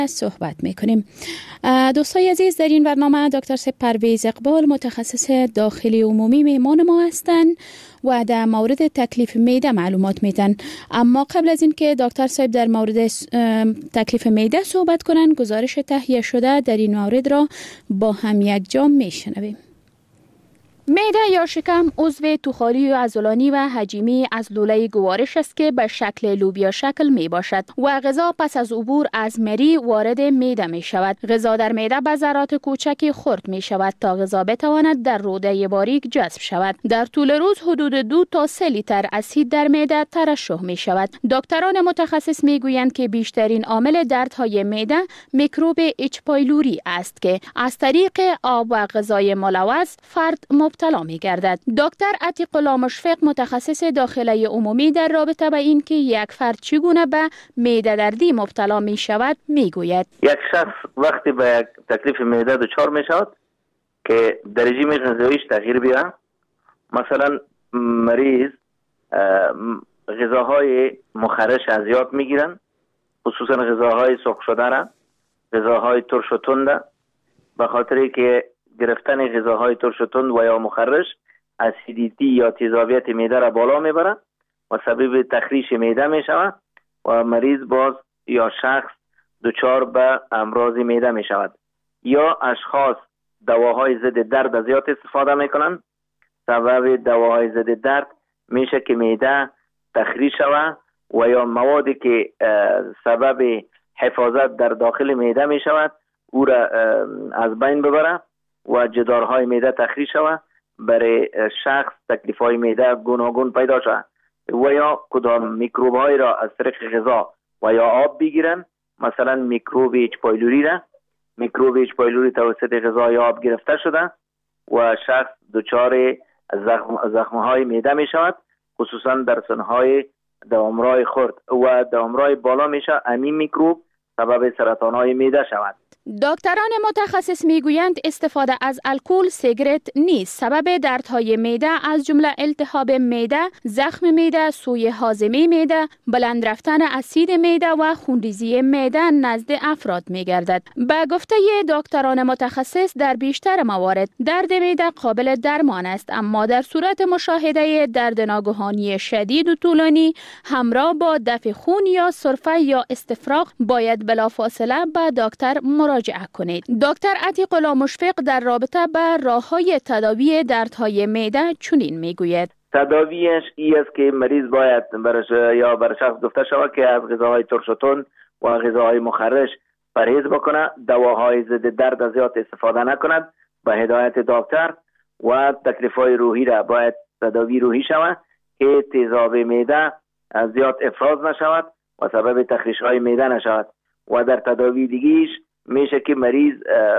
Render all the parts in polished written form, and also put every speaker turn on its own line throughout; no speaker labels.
صحبت میکنیم. دوستای عزیز، در این برنامه دکتر صاحب پرویز اقبال متخصص داخلی عمومی میهمان ما هستند و در مورد تکلیف معده معلومات میدن. اما قبل از این که دکتر صاحب در مورد تکلیف معده صحبت کنن، گزارش تهیه شده در این مورد را با هم یک جا میشنویم. معده یا شکم عضو توخالی و عضلانی و حجیمی از لوله گوارش است که به شکل لوبیا شکل می باشد و غذا پس از عبور از مری وارد معده می شود. غذا در معده به ذرات کوچکی خرد می شود تا غذا بتواند در روده باریک جذب شود. در طول روز حدود 2 تا 3 لیتر اسید در معده ترشح می شود. دکتران متخصص می گویند که بیشترین عامل دردهای معده میکروب اچ پایلوری است که از طریق آب و غذای ملوث فرد مبتلا می گردد. دکتر عتیق الله مشفق متخصص داخلی عمومی در رابطه با این که یک فرد چگونه به معده دردی مبتلا می شود می گوید.
یک شخص وقتی به یک تکلیف معده دچار می شود که در رژیم غذاییش تغییر بیاره، مثلا مریض غذاهای مخرش از یاد می گیرن، خصوصا غذاهای سرخ شده را، غذاهای ترش و تند، به خاطر که گرفتن غذاهای ترش و تند و یا مخرش اسیدیتی یا تیزابیت معده را بالا میبره و سبب تخریش معده میشود و مریض باز یا شخص دچار به امراض معده میشود. یا اشخاص دواهای ضد درد زیاد استفاده میکنن، سبب دواهای ضد درد میشه که معده تخریش شود و یا موادی که سبب حفاظت در داخل معده میشود او را از بین ببره و جدارهای معده تخریش شود، برای شخص تکلیف‌های معده گوناگون پیدا شود و یا کدام میکروب‌های را از طریق غذا و یا آب بگیرن، مثلا میکروب اچ پایلوری را، میکروب اچ پایلوری توسط غذا یا آب گرفته شده و شخص دچار زخم‌های معده می شود، خصوصا در سنهای دوامراه خرد و دوامراه بالا میشه همین میکروب سبب سرطان‌های معده شود.
دکتران متخصص میگویند استفاده از الکل، سیگرت نیز سبب دردهای معده از جمله التهاب معده، زخم معده، سوء هاضمه معده، بلند رفتن اسید معده و خونریزی معده نزد افراد میگردد. به گفته دکتران متخصص در بیشتر موارد درد معده قابل درمان است، اما در صورت مشاهده درد ناگهانی شدید و طولانی همراه با دفع خون یا سرفه یا استفراغ باید بلافاصله به دکتر مراجعه کنید. دکتر عتیق الله مشفق در رابطه با راه‌های تداوی دردهای معده چنین میگوید.
تداویش این است که مریض باید برای شخص گفته شود که از غذاهای ترش و تند و غذاهای مخرش پرهیز بکنه، دواهای ضد درد زیاد استفاده نکند به هدایت دکتر و تکلیف‌های روحی را باید تداوی روحی شود که تیزاب معده زیاد افراز نشود و سبب تخریش‌های معده نشود و در تداوی دیگیش میشه که مریض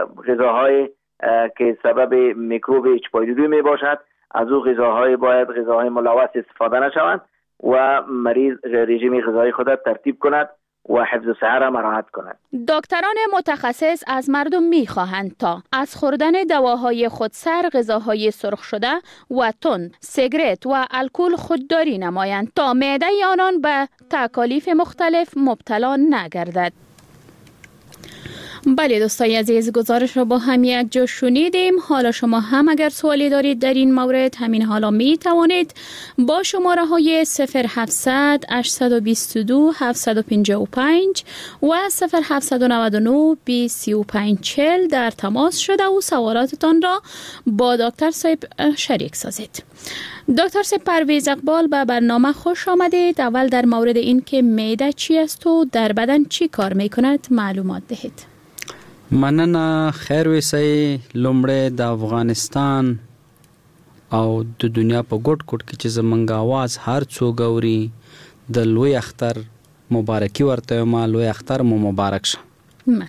غذاهای که سبب میکروب اچ پایلوری می باشد از او غذاهای باید غذاهای ملوث استفاده نشوند و مریض رژیم غذایی خود ترتیب کند و حفظ صحت را مراعات کند.
دکتران متخصص از مردم میخواهند تا از خوردن دواهای خودسر، غذاهای سرخ شده و تند، سیگرت و الکل خودداری نمایند تا معده آنان به تکالیف مختلف مبتلا نگردد. بله دوستای عزیز، گزارش را با هم یک جا شنیدیم. حالا شما هم اگر سوالی دارید در این مورد همین حالا می توانید با شماره های 0700 822 755 و 0799 23540 در تماس شده و سوالاتتان را با دکتر صاحب شریک سازید. دکتر صاحب پرویز اقبال به برنامه خوش آمدید. اول در مورد این که معده چی است و در بدن چی کار می کند معلومات دهید.
مننه. خیر ویسای لومړی د افغانستان او د دنیا په ګوټ ګوټ کې چې زمونږ आवाज هر څوک اوري د لوی اختر مبارکي ورته ما لوی اختر مو مبارک شه.
مننه.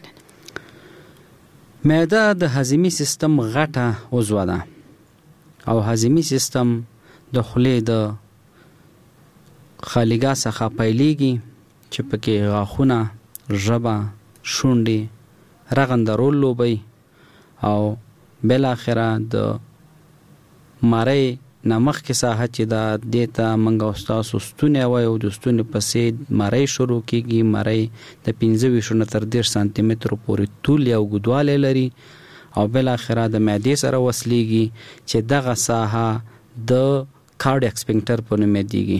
معده د هضمي سیستم غټه عضو ده او هضمي سیستم د خولې د خالیګا څخه پیلېږي چې پکې غاښونه، ژبه، شونډې، رغندرول لوبي او بل اخره د ماري نمخ کې ساحه چې دا دیتا منګه استاد ستونه وای او د ستونه پسې مړی شروع کیږي. مړی د 25 تر 10 سانتي متر پورې طول او ګدواله لري او بل اخره د معدې سره وصلېږي چې دغه ساحه د کارډیاک سپنکټر په نوم یادېږي.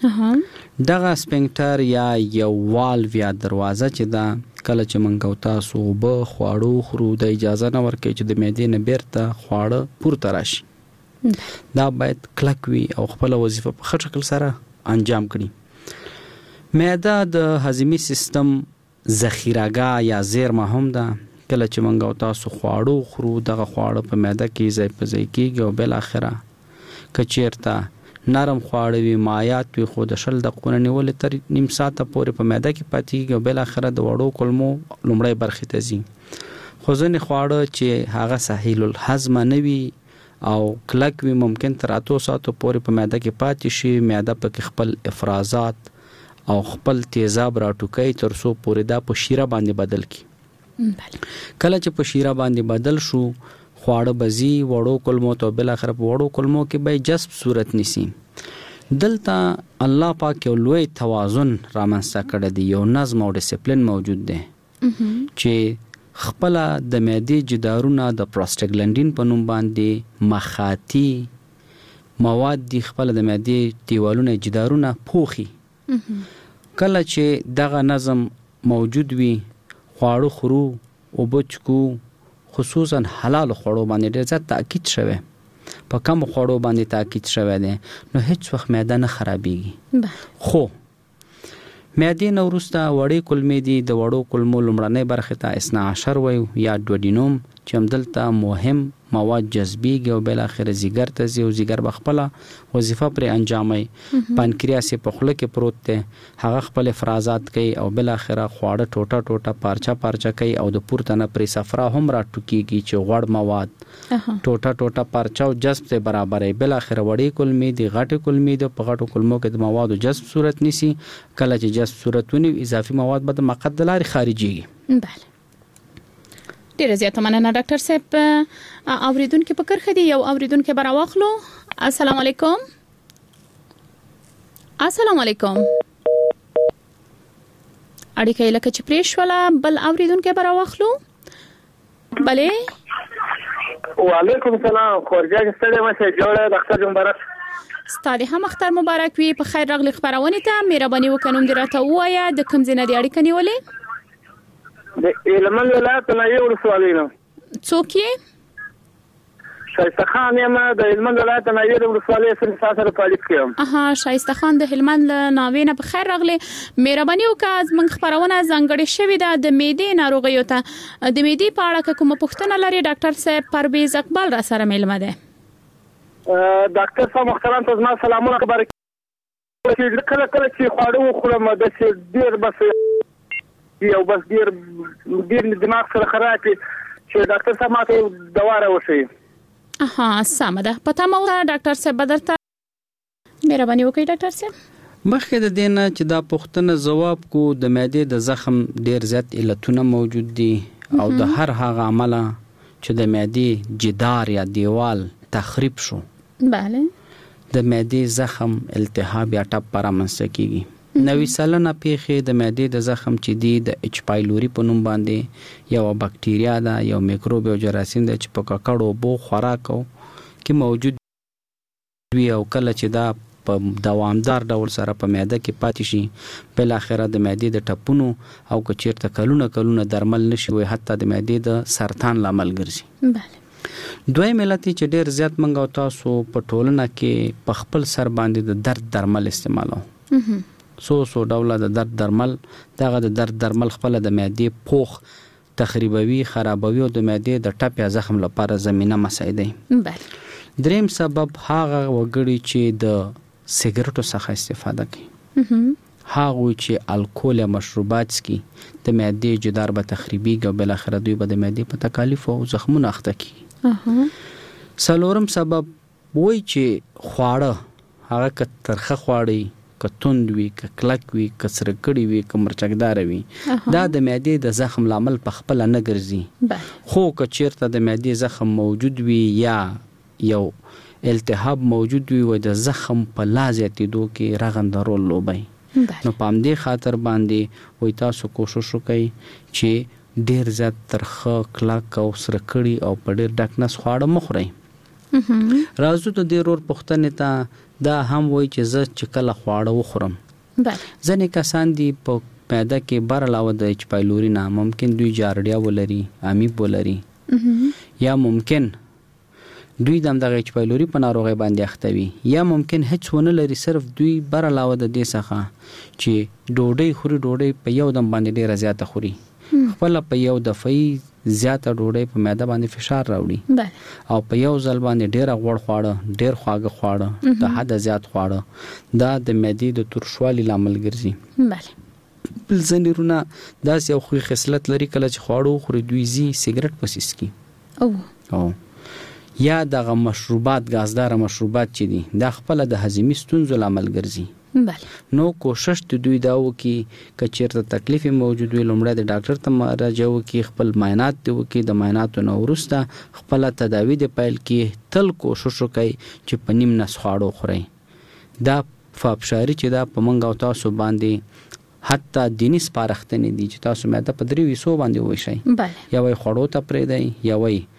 دغه سپنکټر یا یو والو یا دروازه چې دا کله چې منګو تاسو به خواړو خورو د اجازه نه ورکړي چې د معدې نه بیرته خواړه پورته راشي. دا باید کلک وي او خپل وظیفه په ښه شکل سره انجام کړي. معده د هضمي سیستم ذخیره‌ګاه یا زیرمه هم ده. کله چې منګو تاسو خواړو خورو دغه خواړه په معده کې ځای په ځای کېږي او بل اخره کچیرته نرم خواړه وي مایات وي خو د 10 دقیقې نیول تر نیم ساعت پورې په معده کې پاتېږي او بل اخره د وړو کولمو لومړی برخې ته ځي. خو ځینې خواړه چې هغه سهیل الهضم نه وي او کلک وي ممکن تر 8 ساعتو پورې په معده کې پاتې شي. معده پکې خپل افرازات او خپل تیزاب راټوکي تر څو پورې دا په شیره باندې بدل کی. کله چې په شیره باندې بدل شو خواړه بزي وړو کولمو ته بل اخر په وړو کولمو کې به جذب صورت نيسي. دلته الله پاک یو لوی توازن رامنځته کړی دی. یو نظم او ډیسپلین موجود دی چې خپل د معدې جدارونه د پروستاګلانډین په نوم باندې مخاطي مواد دی خپل د معدې دیوالونه جدارونه پوخي. کله چې دغه نظم موجود وي خواړو خورو او بچکو خصوصا حلال خوړو باندې ډېر زیات تاکید شوی. په کم خوړو باندې تاکید شوی دی نو هیڅ وخت معده نه خرابېږي. خو معدې نه وروسته وړې کولمې دي. د وړو کولمو لومړنۍ برخې ته 12 وایو یا ډوډینوم چې همدلته مهم مواد جذبېږي او بل اخر زیګر ته ځي او زیګر به خپله وظیفه پرې انجاموي. پانکریاس په خوله کې پروت دی هغه خپل افرازات کوي او بل اخر خواړه ټوټه ټوټه پارچه پارچه کوي او د پورته نه پرې صفرا هم راټوکېږي چې غوړ مواد ټوټه ټوټه پارچه او جذب ته برابرې. بل اخر وړې کولمې دي غټې کولمې دي په غټو کولمو کې د موادو جذب صورت نیسي. کله چې جذب صورت ونی اضافي مواد به د مقعد د لارې خارجيږي.
بله ډیره زیاته مننه ډاکټر صاحب. اوریدونکو په کرخه دی یو اوریدونکو براواخلو. السلام علیکم. السلام علیکم. اړیکه لکه چې پریښوله بل اوریدونکو براواخلو. بله
وعلیکم السلام. خورجا ستړي مشه جوړه ډاکټر مبارک.
ستاسو هم اختر مبارک وي. په خیر راغلی خبرونه ته مهرباني وکړئ د راته وایا د کوم ځای نه دی اړیکه نیولې؟
د هلمند ولایت نه یو ولسوالۍ نه.
څوک یې؟
شایسته خان یم د هلمند ولایت نه یو ولسوالۍ سره پالیس کیم.
شایسته خان د هلمند ناوې نه په خیر راغلی. مهرباني وکړئ زموږ خبرونه ځانګړې شوې ده د معدې ناروغیو ته. د معدې په اړه کومه پوښتنه لري ډاکټر صاحب پرویز اقبال را سره ملمه ده.
ډاکټر صاحب محترم تاسو ما سلامونه خبر کړئ. کله کله چې خواړه وخورم د ډیر بس یو بس ډیر دماغ سره خراب چې ډاکټر صاحب ماته دوا راوښي.
سمه ده. پته مو ډاکټر صاحب بدرته مهرباني وکړئ ډاکټر صاحب.
مخکې د دینه چې دا پوښتنه جواب کو د معدې د زخم ډیر زیات علتونه موجود دي او د هر هغه عمله چې د معدې جدار یا دیوال تخریب شو
بله
د معدې زخم التهاب یا ټپ رامنځته کیږي. 90 سلنه پیښې د معدې د زخم چې دی د اچ پایلوري په نوم باندې یو بکټیریا ده یو میکروب او جراثیم ده چې په ککړو بو خوراکو کې موجود وي او کله چې دا په دوامدار ډول سره په معده کې پاتې شي بل اخره د معدې د ټپونو او کچیرته کلونه درمل نشي وي حتی د معدې د سرطان لامل ګرځي.
بله
دوی ملتي چې ډیر زیات منګو تاسو په ټولنه کې په خپل سر باندې د درد درمل استعمالو. سو ډول د درد درمل دغه د درد درمل خپل د معدې پوخ تخریبوي خرابوي او د معدې د ټپ یا زخم لپاره زمينه مساعده.
بله
دریم سبب هغه وګړي چې د سیګریټو څخه استفاده کوي. هغه چې الکول یا مشروبات سکي د معدې جدار به تخریبي او بل اخر دوی به د معدې په تکالیف او زخمونو اخته کی. څلورم سبب وای چې خواړه هغه کترخه خواړي کتوند وی کلک وی کسر کړي وی کمرچکدار وی دا د معدې د زخم لامل په خپل نه ګرځي. خو کچیرته د معدې زخم موجود وی یا یو التهاب موجود وي او د زخم په لازیاتېدو کې رغنده رول لوبي. نو پام دې خاطر باندې وای تاسو کوشش وکړئ چې ډیر زیات ترخه کلک او سرکړی او په ډیر ډکنس خواړه مخورئ. راځو ته د رور پښتنې ته دا هم وای چې زه چې کله خواړه وخورم ځنې کسان دي په پیدا کې بار علاوه د اچ پایلوري نه ممکن دوی جارډیا ولري امیب ولري یا ممکن دوی دغه اچ پایلوري په ناروغي باندې اخته وي یا ممکن هیڅ ونه لري صرف دوی بار علاوه د دې څخه چې ډوډۍ په یو دم باندې ډیره زیاته خوري خپل په یو دفعي زیاته ډوډۍ په معده باندې فشار راوړي او په یو ځل باندې ډیره غوړ خواړه ډیر خواږه خواړه د حد زیات خواړه دا د معدې د ترشوالي لامل ګرځي. بل ځنیرونه داس یو خو خصلت لري کله چې خواړه خوري دوی زی سیګریټ پسیس کی او یا دغه مشروبات غازدار مشروبات چې دي دا خپل د هضمي ستونزو لامل ګرځي. نو کوشش ته دوی دا وکي چې چیرته تکلیف موجود وي لومړی د ډاکټر ته مراجعه وکي خپل معاینات دی وکي د معایناتو نو وروسته خپل تداوی دی پیل کی تل کوشش وکي چې په نیم نس خواړو خوري. دا فابشاري چې دا په منګ او تاسو باندې حتی دیني سپارښتنې دي چې تاسو مې د پدری وسو باندې وای شي یا وای خړو ته پرې دی یا وای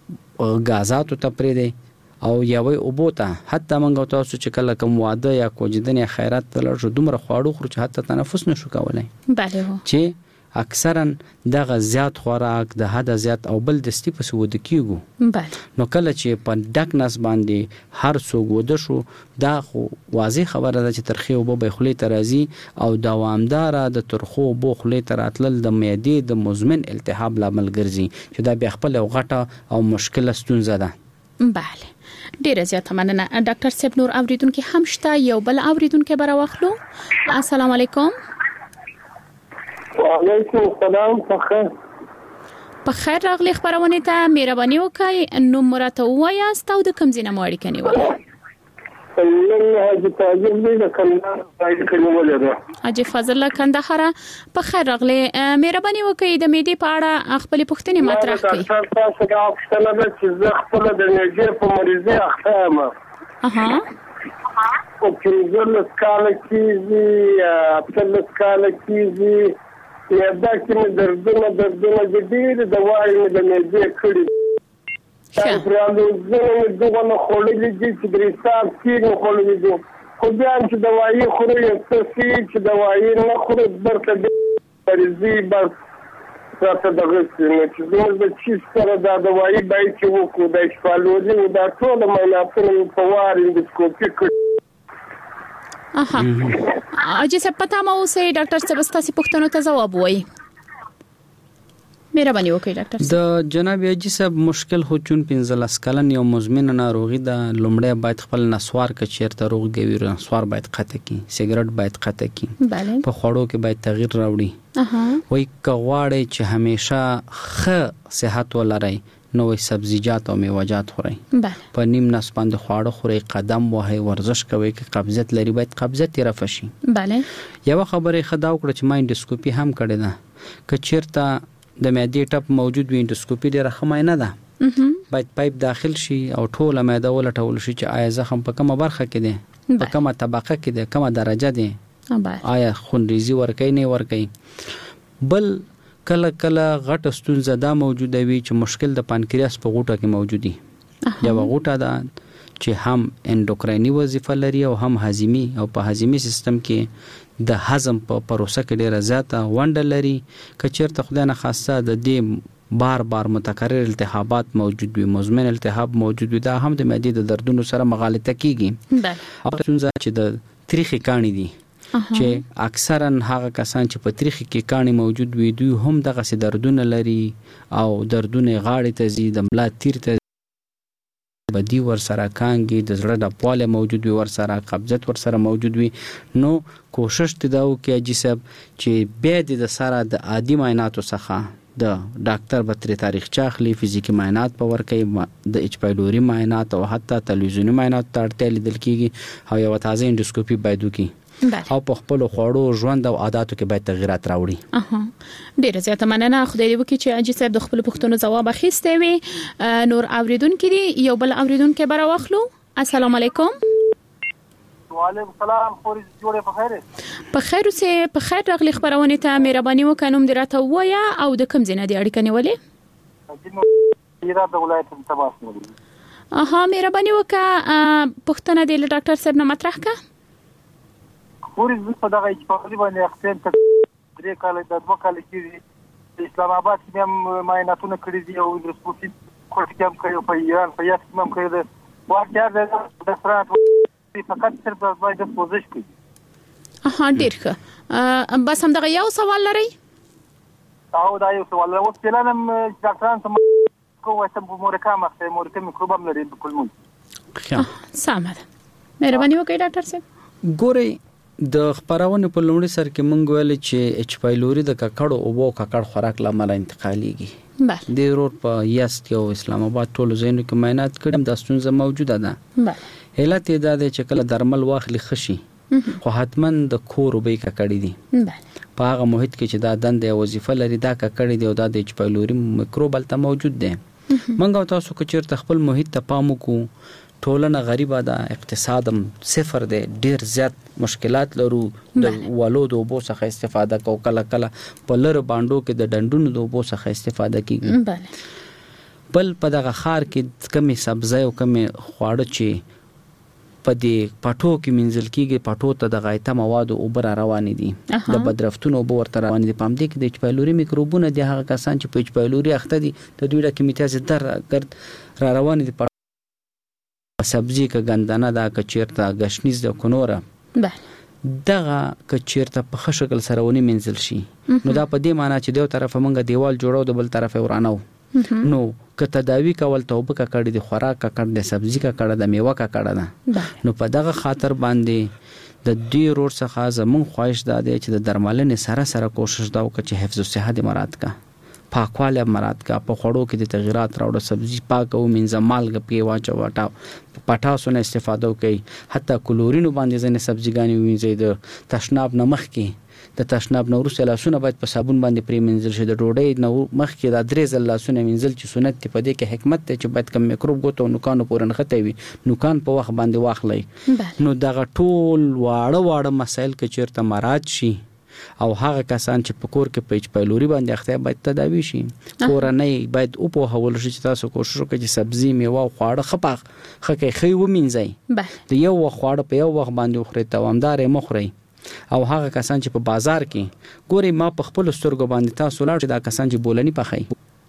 غازاتو ته پرې دی او یا وای اوبوته حتی منګو تاسو چې کله کوم واده یا کوجدن یا خیرات تلل شو دومره خواړو خورو چې حتی تنفس نشو کولای. چې اکثرا دغه زیات خوراک د حد زیات او بل دستی په سود کیږي. نو کله چې په ډک نس باندې هر څوک وده شو دا خو واضح خبره ده چې ترخی او به خولې ترازی او دوامدار د ترخو بو خولې تراتل د معدې د مزمن التهاب لامل ګرځي چې دا بیا خپل غټه او مشکله ستونزه ده.
بله ډیره زیاته مننه ډاکټر صاحب. نور اوریدونکو هم شته یو بل اوریدونکو بر واخلو. السلام علیکم.
وعلیکم السلام.
په خیر راغلی خبرونه ته مهرباني وکړئ نو مرته وایاست او د کوم ځای نه مو اړیکه نیولې؟
الله حاجی فاضل دې د کندهار اړیکه نیولې ده.
حاجی فاضل کندهار په خیر راغلی مهرباني وکړئ د میډي په اړه خپل پوښتنې مطرح کړئ.
تاسو دا څنګه ده چې زه خپل د میډي په مریضي اخته یم. او چې کال کېږي په کال کېږي یا دا چې مې دردونه جدي دوايي مې د میډي کړې دا پرالو زه دغه نه خولې دي چې درېساب کې خولې دي خو بیا چې دوايي خوري چې دوايي نه خوري برته پرځي بس تاسو دغه چې زموږ د چیز سره دا دوايي بای چې وکړو د شپالوزي دا ټول معایناتونه په وار اندوسکوپي کړ.
اجي څه پتا مو سه ډاکټر صاحب تاسو پوښتنو ته جواب وایي. مهرباني وکړئ ډاکټر صاحب.
د جناب اجي صاحب مشکل خو چون 15 کلن یو مزمن ناروغي د لومړی باید خپل نسوار ک چیرته روغ دی نسوار باید قطع کی سیګریټ باید قطع کی په خوړو کې باید تغییر راوړي. وای کغواړي چې همیشه ښه صحت ولرئ نو سبزیجات او میوه‌جات خورئ. په نیم نس باندې خواړه خورئ قدم وهئ ورزش کوئ که قبضیت لري باید قبضیت یې رفع شي. یو خبره خدا وکړه چې ما انډوسکوپي هم کړې ده که چیرته د معدې ټپ موجود وي انډوسکوپي ډیره ښه معاینه ده باید پایپ داخل شي او ټوله معده ولټول شي چې آیا زخم په کومه برخه کې دی په کومه طبقه کې دی کومه درجه دی آیا خونریزي ورکوي نه ورکوي. بل کله غټه ستونزه دا موجوده وي چې مشکل د پانکریاس په غوټه کې موجودي. یو غوټه ده چې هم انډوکرایني وظیفه لري او هم هضمي او په هضمي سیستم کې د هضم په پروسه کې ډیره زیاته ونډه لري. که چیرته خدای نه خواسته د دې بار متکرر التهابات موجود وي مزمن التهاب موجود وي دا هم د معدې د دردونو سره مغالطه کیږي. او څنګه چې د تریخي کانی دي چې اکثرا هغه کسان چې په تریخي کې کانی موجود وي دوی هم دغه سي دردونه لري او دردونه غاړې ته زی د ملا تیر ته بدی ور سره کانګي د زړه د پاله موجود وي ور سره قبضت ور سره موجود وي. نو کوشش تداو کې اجي صاحب چې به د سره د عادي معایناتو څخه د ډاکټر بتري تاریخ چاخلي فزیکی معاینات په ور کوي د اچ پایلوري معاینات او حتی تلویزیونی معاینات ته اړتیا لیدل کیږي او یو تازه انډوسکوپي باید وکړي او په خپل خوړو ژوند او عادتو کې باید تغیرات راوړي.
ډیره زیاته مننه خدای دې وکړي چې اجي صاحب د خپل پوښتنو ځواب اخیسته وي. نور اوریدونکو دي یو بل اوریدونکو بر واخلو. السلام علیکم.
وعلیکم السلام. خوري جوړه په خیر.
په خیر اوسې. په خیر راغلی خبرونه ته مهرباني وکړم درته وایا او د کوم ځای نه دی اړیکه نیولې؟
هرات د ولایت تباس نه.
مهرباني وکړه پښتنه د ډاکټر صاحب نه مطرح کا.
خوري په دغه چې باندې اختیار ته 3 کال د 2 کال کې اسلام آباد کې هم معایناتونه کړی دي او د سپوتین کوټ کې هم کړی په ایران په یاد کې هم کړی دی. واقعا د سرات فقط صرف باید د پوزش کوي.
ډیر ښه. بس هم دغه یو سوال لري؟
او دا یو سوال اوس پلانم ډاکټران ته کومه ته مورکه میکروب هم لري په کلمون.
سمه ده. مهرباني وکړئ ډاکټر صاحب.
ګوري د خبرونه په لومړي سر کې مونږ ویل چې اچ پایلوري د ککړو او بو ککړ خوراک لامل انتقاليږي.
بله.
د رور په یاست او اسلام آباد ټولو ځینو کې معاینات کړم د ستونزه موجوده ده.
بله.
علت دا دی چې کله درمل واخلي خشي خو حتمن د کور وبې ککړې دي.
بله.
په هغه محیط کې چې دا دنده وظیفه لري دا ککړې دی او دا د اچ پایلوري میکروب الته موجود دی. مونږ تاسو کو چیرته خپل محیط ته پام وکړو. ټولنه غریبه ده، اقتصادم صفر دی، ډیر زیات مشکلات لرو. د ولود او بو څخه استفاده کو کله کله په لر باندو کې د ډندونو د بو څخه استفاده کیږي.
بله.
بل په دغه خار کې کمی سبزی او کمی خواړه چې په دې پټو کې منځل کیږي پټو ته د غایطه مواد او بر روان دي د بدرفتونو او ورته روان دي. پام دې کې د اچ پایلوري میکروبونه د هغه کسان چې په اچ پایلوري اخته دي د دوی د کیمیاز در ګرد را روان دي. سبزی که ګندنه دا که چیرته غشنیز د کونوره.
بله.
دغه که چیرته په ښه شکل سره ونی منځل شي نو دا په دې معنی چې دیو طرف مونږه دیوال جوړو د بل طرف ورانو. نو که تداوی کول توبه کا کړی د خوراک کا کړی د سبزی کا کړی د میوه کا کړی ده. نو په دغه خاطر باندې د دې رور څخه زمون خواهش ده چې د درملنې سره سره کوشش دا وکړي چې حفظ الصحه د مراد کا پاکواله مراد کا په خړو کې د تغیرات راوړو. سبزی پاک او منځ مالګه پی واچو واټاو پټاسو نه استفاده وکي. حتی کلورینو باندې ځنه سبزیګانی وینځي د تشناب نمخ کې د تشناب نو وروسته لاسونه باید په صابون باندې پری منځل شي. د ډوډۍ نو مخ کې د درې ځل لاسونه منځل چې سنت ته پدې کې حکمت ته چې باید کم میکروب ګوتو نوکانو پورن خته وي نوکان په وخت باندې واخلي. نو دغه ټول واړه مسایل کې چیرته مراد شي او هغه کسان چې په کور کې پیچ پایلوري باندې اخته باید تداوی شي. کورنۍ باید او په حواله شي چې تاسو کوشش وکړئ چې سبزی میوه او خواړه خپل خې و مینځي. د یو خواړه په یو وخت باندې خوري توامدار مخوري. او هغه کسان چې په بازار کې ګوري ما په خپل سترګو باندې تاسو لاړ چې دا کسان چې بولنی پخای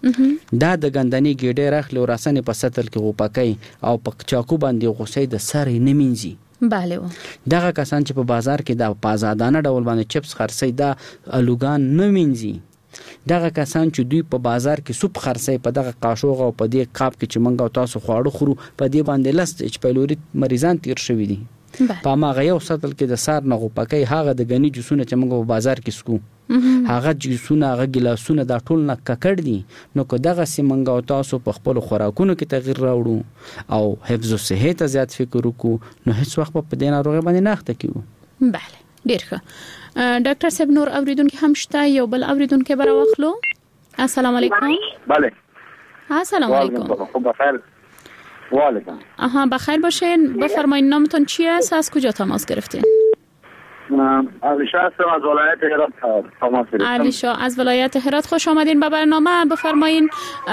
دا د ګندنې ګډه راخلو راسنه په سطل کې غوپکای او په چاکو باندې غوسې د سر نه مینځي.
بله.
دغه کسان چې په بازار کې د پازادانه ډول باندې چپس خرڅي دا الوګان نه مینځي. دغه کسان چې دوی په بازار کې سوپ خرڅي په دغه قاشوغ او په دې قاب کې چې منګو تاسو خواړه خورو په دې باندې لست اچ پایلوري مریضان تیر شوی دي. په ماغه یو سطل کې د سار نه غوپکای هغه د غنی جوسونه چې موږ په بازار کې سکو هغه جوسونه هغه ګلاسونه دا ټول نه ککړ دي. نو که دغه سیمنګ تاسو په خپل خوراکونو کې تغیر راوړو او حفظ الصحه ته زیات فکر وکړو نو هیڅ وخت په دې ناروغي باندې نه اخته کیږو.
بله. ډیر ښه. ډاکټر صاحب نور اوریدونکو هم شته یو بل اوریدونکو بر واخلو. السلام علیکم.
بله.
السلام علیکم.
خوب بخیر. وعلیکم.
بخیر باشین. بفرمایید نامتون چی است؟ از کجا تماس گرفتین؟
علی شاه هستم از ولایت هرات تماس گرفتم.
علی شاه از ولایت هرات خوش آمدین به برنامه. بفرمایید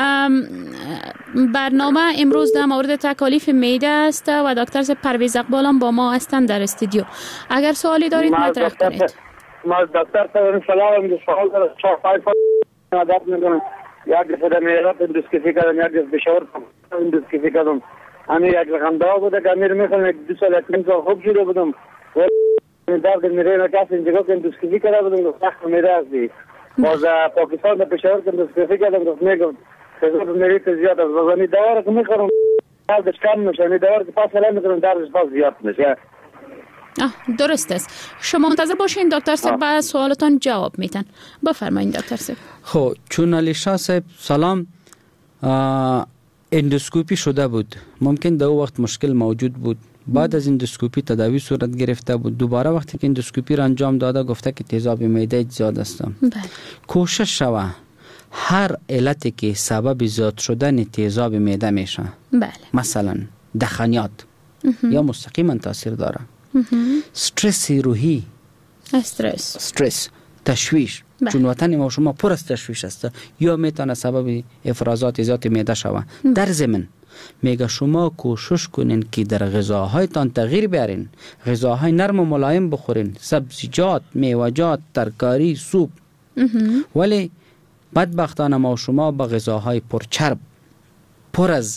برنامه امروز در مورد تکالیف معده است و دکتر پرویز اقبال هم با ما هستند در استودیو. اگر سوالی دارید مطرح کنید.
ما دکتر صاحب سلام میگم سوال دارم. 4-5 عادت میکنم. یک دفعه میرات اندوسکوپی کردم یک دفعه بشور اندوسکوپی کردم. همین یک رقم دوا بوده که امیر میخوام 2 سال 3 سال خوب شده بودم. درد میره نکاس اینجا که اندوسکوپی کرده بودم سخت میره ازی. باز پاکستان در پشاور که اندوسکوپی کردم گفت میگم خیلی میره که زیاد است. ولی دوا رو که میخورم دردش کم میشه. این دوا رو که پاس سلام میکنم دردش باز زیاد میشه.
درست است. شما منتظر باشین دکتر صاحب به سوالتون جواب میدن. بفرمایید دکتر صاحب.
خب چون علی شاه صاحب سلام اندوسکوپی شده بود ممکن در وقت مشکل موجود بود بعد از اندوسکوپی تداوی صورت گرفته بود دوباره وقتی که اندوسکوپی را انجام داده گفته که تیزاب معده زیاد است. کوشش شوه هر علتی که سبب زیاد شدن تیزاب معده میشه مثلا دخانیات یا مستقیما تاثیر داره. استرس روحی، استرس تشویش، چون وطن ما شما پر از تشویش است یا میتونه سبب افرازات زیاد معده شوه. در ضمن میگه شما کوشش کنین که در غذاهایتان تغییر بیارین، غذاهای نرم و ملایم بخورین، سبزیجات، میوه‌جات، ترکاری، سوپ. ولی بدبختانه ما شما با غذاهای پرچرب، پر از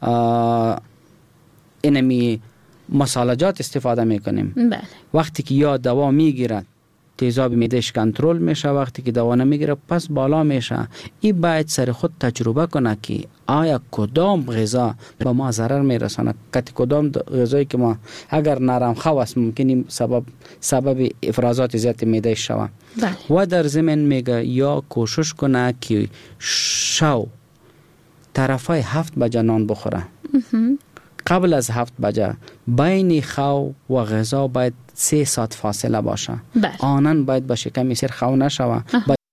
اینمی مصالحات استفاده میکنیم.
بله.
وقتی که یا دوا میگیرد تیزاب معدهش کنترل میشه، وقتی که دوا نمیگیره پس بالا میشه. این باید سر خود تجربه کنه که آیا کدام غذا به ما ضرر میرسانه، کدام غذایی که ما اگر نرم خو است ممکنی سبب افرازات زیاد معده شوه. و در ضمن میگه یا کوشش کنه که شو طرفای 7 بجه نان بخوره. قبل از 7 بجه بین خو و غذا باید 3 ساعت فاصله باشه. آنن باید به شکم سر خو نشوه.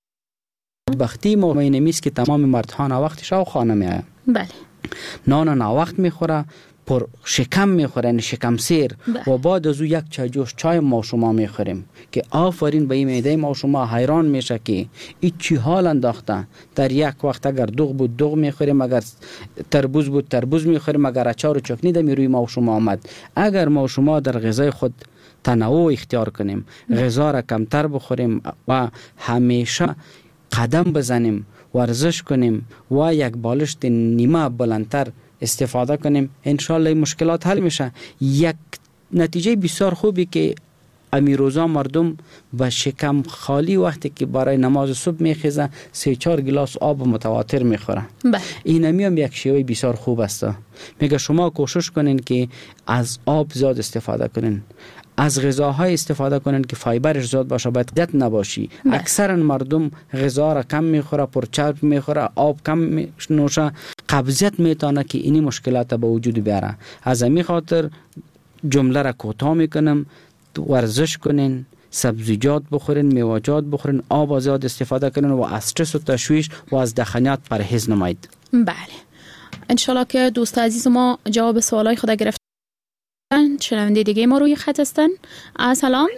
بدبختی ما اینمیست که تمام مردها وقت شو خانه میآیه.
بله.
نان وقت میخوره، پر شکم میخوره، یعنی شکم سیر. و بعد از او یک چای جوش چای ما شما میخوریم که آفرین به این معده ما شما حیران میشه که این چی حال انداخته. در یک وقت اگر دوغ بود دوغ میخوریم، اگر تربوز بود تربوز میخوریم، اگر اچار و چکنی در روی ما شما آمد. اگر ما شما در غذای خود تنوع اختیار کنیم، غذا را کمتر بخوریم و همیشه قدم بزنیم، ورزش کنیم و یک بالشت نیمه بلندتر استفاده کنیم، انشالله مشکلات حل میشه. یک نتیجه بسیار خوبی که امیروزا مردم و شکم خالی وقتی که برای نماز صبح میخیزه 3-4 گلاس آب متواتر میخوره. این هم یک شیوه بسیار خوب است. میگه شما کوشش کنین که از آب زیاد استفاده کنین، از غذاهای استفاده کنین که فایبرش زیاد باشه، باید قدرت نباشی. اکثرا مردم غذا را کم میخوره، پرچرب میخوره، آب کم نوشه، قبضیت میتونه که اینی مشکلات به وجود بیاره. از همین خاطر جمله را کوتاه میکنم، ورزش کنین، سبزیجات بخورین، میوه‌جات بخورین، آب زیاد استفاده کنین و از استرس و تشویش و از دخانیات پرهیز نمایید.
بله. انشالله که دوست عزیز ما جواب سوالای خود گرفتن. شنونده دیگه ما روی خط هستن. السلام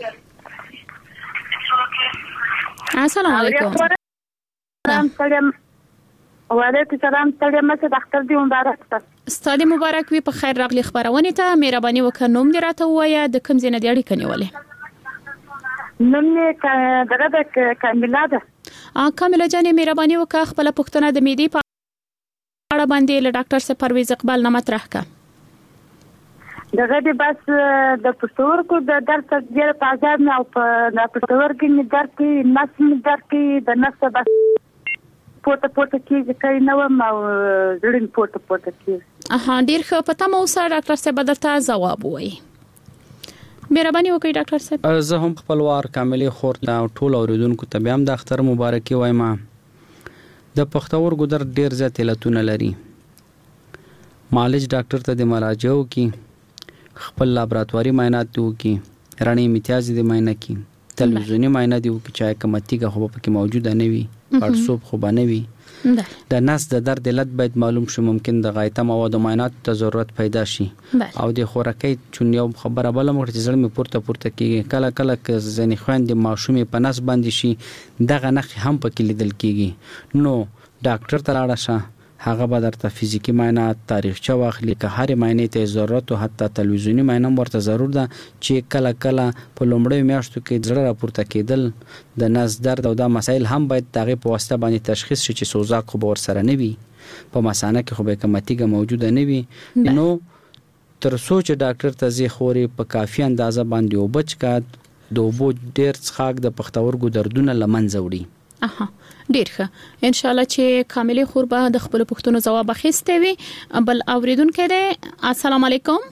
علیکم.
سلام. و علیکم السلام. سلام. دکتر دی مبارک است.
ستاسو مبارک وي. په خیر راغلی خبرونه ته. مهرباني وکړه نوم دې راته ووایه، د کوم ځای نه دې اړیکه نیولې؟
نوم مې دغه کامله ده.
کامله جانې مهرباني وکړه خپل پوښتنه د معدې په اړه باندې له ډاکټر صاحب پرویز اقبال نه مطرح کړه.
دغه دې بس د پښتورګو د درد ډېر پازاب نه او په پښتورګو مې درد کې نس مې درد کې د نس بس پورته کېږي کوي نه وم او زړه پورته کېږي.
ډېر ښه. په تمه اوسه ډاکټر صاحب درته ځواب وایي. مهرباني وکړئ ډاکټر صاحب.
زه هم خپلوار کاملې خور ته ټول اوریدونکو ته بیا هم د اختر مبارکي وایم. د پښتورګو درد ډېر زیات علتونه لري. معالج ډاکټر ته د مراجعه وکړي، خپل لابراتواري معاینات وکړي، رڼې امتیاز دې معاینه کړي، تلویزیوني معاینه دې وکړي چې کمتیګه خو پکې موجوده نه وي، پړسوب خو به نه وي. د نس د درد علت باید معلوم شي. ممکن د غایطه مواد معاینات ته ضرورت پیدا شي او د خوراکي چون یو خبره بل موږ چې زړه می پورته کیږي، کله کله ک ځنی خويند ماشومې په نس باندې شي، دغه نخ هم پکې لیدل کیږي. نو ډاکټر ته لاړ شه، هغه به درته فزیکی معاینات، تاریخچه واخلي، که هر معاینه ته ضرورت او حتی تلویزیونی معاینه ورته ضرور ده چې کله په لومړی میاشتو کې زړه راپورته کېدل، د نس درد او دا مسایل هم باید دغه په واسطه باندې تشخیص شي چې سوزاک خو به ورسره نه وي، په مثانه کې خو به کمتیګه موجوده نه وي. نو تر څو چې ډاکټر ته ځي خوري په کافي اندازه باندې او بچکات د اوبو ډیر څښاک د پښتورګو دردونه لمنځه وړي.
ډیر ښه. ان شاء الله چې کاملې خور به د خپل پوښتنو جواب اخیسته وي. بل اوریدونکو دی. السلام علیکم.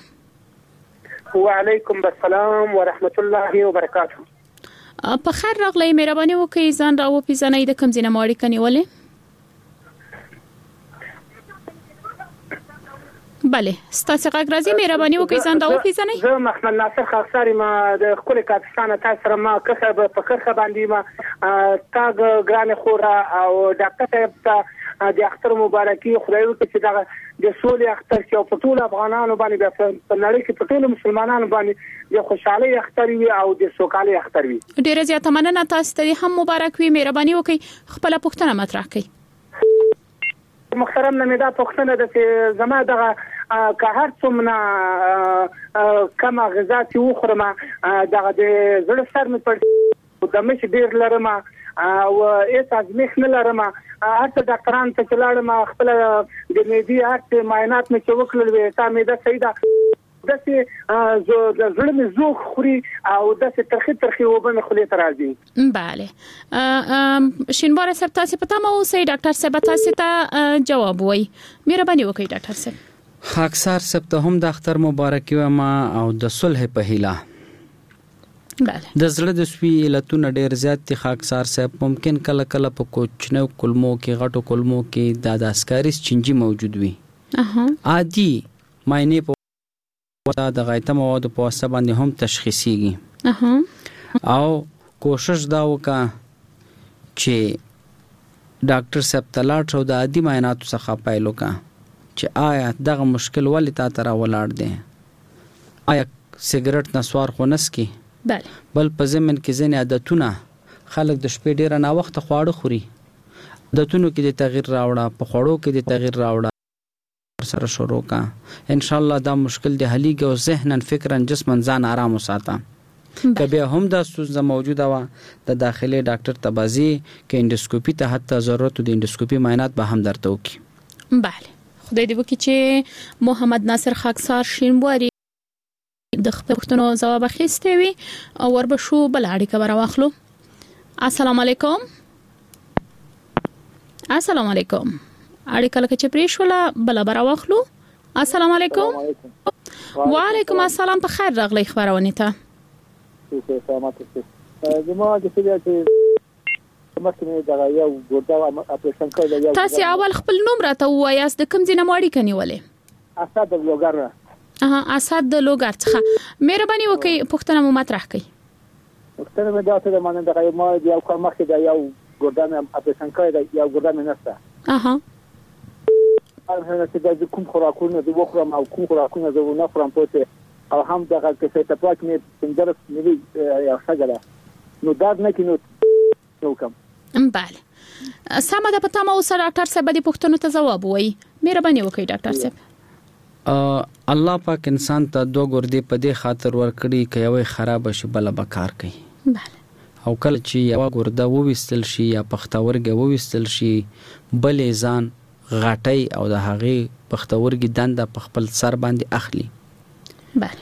وعلیکم السلام ورحمت الله وبرکاته.
په خیر راغلی. مهرباني وکړئ ځان راو پیژنئ د کوم ځای نه مو اړیکه نیولې؟ بله ستاسو غږ راځي. مهرباني وکړئ ځان راو پیژنئ.
زه محمد ناصر خاصاری ما د خپل پاکستان تاسو سره ما کخه په خرخه باندې ما تاګ ګران خورا او ډاکټر صاحب ته د اختر مبارکي خدای وکړي چې دا د سولې اختر چې په ټول افغانانو باندې په نړۍ کې په ټول مسلمانانو باندې د خوشحالي اختر وي او د سوکالي اختر وي.
ډیره زیاته مننه، تاسو ته هم مبارک وي. مهرباني وکړئ خپل پوښتنه مطرح کړئ.
محترم نه دا پوښتنه ده چې زما دغه که هر څومره کم غذا چې وخورم دغه د زړه سر مې پر د مش ډیر لرم او هیڅ ازمیخ نه لرم. هرڅه ډاکټران ته چلاړم، خپل د معدې هرڅه معاینات مې چې وکړل وې تا معده صحیح ده، داسې زړه مې زوغ خوري او داسې ترخی وبه مې خولې ته راځي.
بله شینواره صاحب تاسو پته مو اوسئ ډاکټر صاحب تاسو ته جواب وایي. مهرباني وکړئ ډاکټر صاحب.
خاکسار صاحب ته هم د اختر مبارکي وایم او د صلح په هیله.
بله
د زړه د سوي علتونه ډیر زیات دي خاکسار صاحب. ممکن کله کله په کوچنو کلمو کې غټو کلمو کې د اسکاریس چنجي موجود وي. عادي معنی په د غایطه مواد په واسطه باندې هم تشخیصيږي او کوشش دا وکړه چې ډاکټر صاحب تلاټ شو د عادي معایناتو څخه پیل وکړه چې آیا دغه مشکل ولې تا ته راولاړ دی. آیا سیګریټ نسوار خو نسکي؟
بله.
بل په ضمن کې ځینې عادتونه خلک د شپې ډیره نا وخت خواړه خوري، عادتونو کې د تغییر راوړه، په خوړو کې د تغییر راوړه سره شروع کا. ان شاء الله دا مشکل د حلیږي او ذهنن فکرن جسمن ځان آرام وساته. کبه هم دا ستونزه موجوده و د داخلي ډاکټر تبازي کې انډوسکوپي ته حتی ضرورت د انډوسکوپي معاینات به هم درته وکي.
بله خدای دې وکړي چې محمد ناصر خاکسار شینواری د خپل پوښتنو جواب اخیستی وي او وربشو بل اړیکه به راواخلو. السلام علیکم. السلام علیکم. اړیکه لکه چې پریښوله بل به راواخلو. السلام علیکم. وعلیکم السلام. په خیر راغلی خبرونه ته. تاسو اول خپل نوم راته وایاست، د کوم ځای نه اړیکه نیولې؟
اسد د لوګر.
اسد د لوګر څخه. مهرباني وکړئ پوښتنه مو مطرح کړئ.
پوښتنه مې دا ته مانه د ما د یو کار مخکې د یو ګردان اپریشن کړی د یو ګردان نشته. هغه چې د کوم خوراکونه د وخورم او کوم خوراکونه زه نه خورم پوهه او هم دغه کې څه پاک مې پندرس ملي یا څنګه نو دا نه کینو نو کوم.
بله سمه ده. پته مو سره ډاکټر صاحب د پوښتنو ته جواب وایي. مهرباني وکړئ ډاکټر صاحب.
الله پاک انسان ته دوه ګردې په دې خاطر ورکړي چې یوه خراب شي بل به کار کوي. او کله چې یو ګرده وويستل شي یا پختورګه وويستل شي بل ځان غټي او د هغه پختورګي دنده په خپل سر باندې اخلي.
بله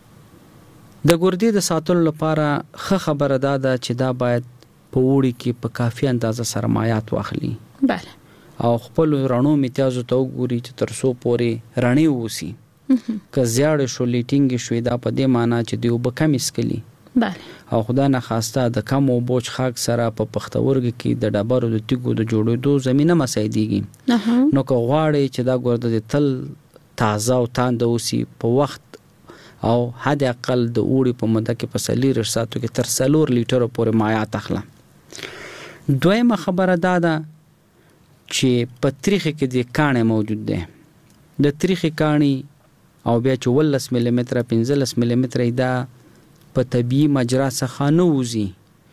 د ګردې د ساتلو لپاره ښه خبره ده چې دا باید په وړي کې په کافي اندازه سرمایات واخلي.
بله
او خپل رڼو میتیازو ته وګوري چې تر څو پورې رڼي ووسی. که زیاړ شو لیټینګ شوی دا په دې معنی چې دی وب کم اسکلی.
بله
او خدای نه خواسته د کم او بوج خاک سره په پختورګ کې د ډبرو د تیګو د جوړېدو زمينه مسایديږي. نو که غواړي چې دا ګرده د تل تازه او تاند اوسي په وخت او حد اقل د اوړي په مده کې په سلیر ساتو کې تر 4 لیټر پورې مایع تخله. دویمه خبره ده چې په تریخي کې د کانه موجود ده. د تریخي کانی او بیا 14 ملي متر 15 ملي متر دا په طبي مجرا څخه نه وځي.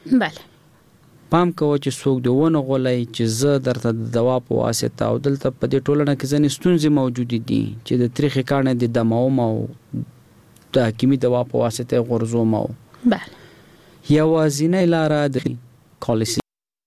بله
پام کوه چې څوک دیونه غولای چې زه درته د دوا په واسطه او دلته په دې ټولنه کې ځنې ستونزې موجود دي چې د تریخي کانه د دموم او د حکیمي دوا په واسطه غرزوم. بله یوازینۍ لاره د کالسي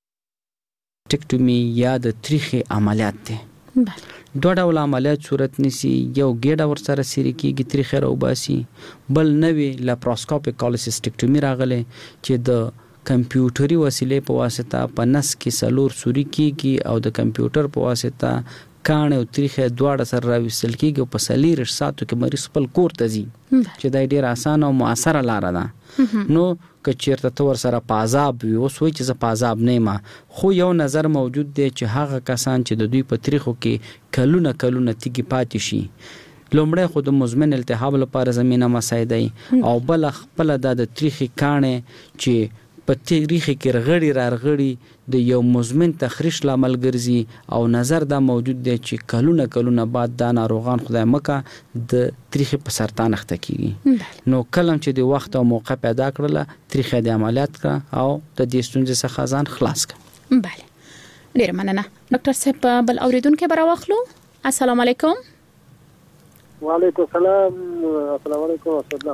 ټیکټومي یا د تریخي عملیات ده. دوه ډول عملیات صورت نسی، یو ګډه ور سره سری کیږي تریخي راوباسي، بل نوې لاپروسکوپیک کالسیسټیکټومي راغله چې د کمپیوټري وسیلې په واسطه په نس کې سلور سوري کیږي او د کمپیوټر په واسطه کانه او تریخه دواړه سره راوستل کیږي په سلیر ساتو کې مریض خپل کور ته ځي چې دا ډیر اسانه او موثره لار ده. نو که چیرته تور سره پازاب وي اوس وای چې ز پازاب نه ما خو یو نظر موجود دی چې هغه کسان چې د دوی په تاریخو کې کلونه تیګي پاتې شي لومړی خو د مزمن التهاب لپاره زمينه مساعدای او بل خپل د تاریخي کانه چې په تاریخ کې رغړی د یو مزمن تخریش لامل ګرځي او نظر دا موجود دی چې کلونه بعد دا ناروغان خدای مکه د تاریخ په سرطان اخته کیږي نو کلم چې د وخت او موقع پیدا کړله تاریخ د عملیات کا او د دې ستونزې څخه ځان خلاص کا.
بله ډیر مننه ډاکټر صاحب. بل اوریدونکو برا واخلو. السلام علیکم.
وعلیکم السلام. السلام علیکم.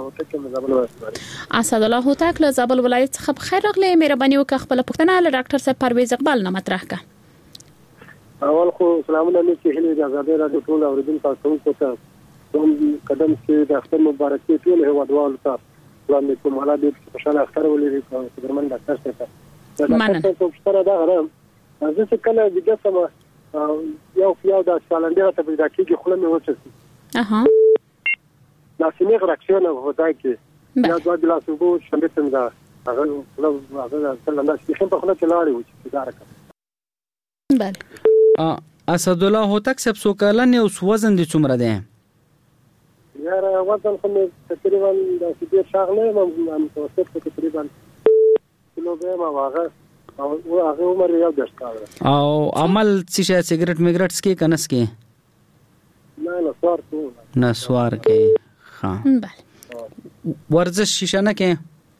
اسد الله هوتک له زابل ولایت څخه بخیر راغلی. مهرباني وکړه خپل پوښتنه له ډاکټر صاحب پرویز اقبال نه مطرح کړه.
اول خو سلامونه مې چې هلي د آزادۍ راډیو ټول اوریدونکو تاسو ته کوم قدم چې د اختر مبارکي ټول هیوادوالو ته وړاندې کوم. حالا دې خوشاله اختر ولري قدرمن ډاکټر صاحب.
مننه.
تاسو ستاره دا غواړم زه چې کله د جسمه یو د سالنډي ته پیدا کیږي خله مې وڅڅي. La simile reacțiune vădai că ea doar de la subu și am văzut da avem la شیخم په خله چلاړي و چې اداره کړ.
بله
اسد الله هوتک صاحب سو کلن او وزن دي څومره دی؟
یار وزن خو تقریبا د سیدې شاغله متوسط تقریبا کیلو به ما واغه او هغه عمر یو د ښکار
او عمل څه سیګریټ میګریټ سکي کنس کې نه سوار کې. ها
بله
ورزش شیشه نه کې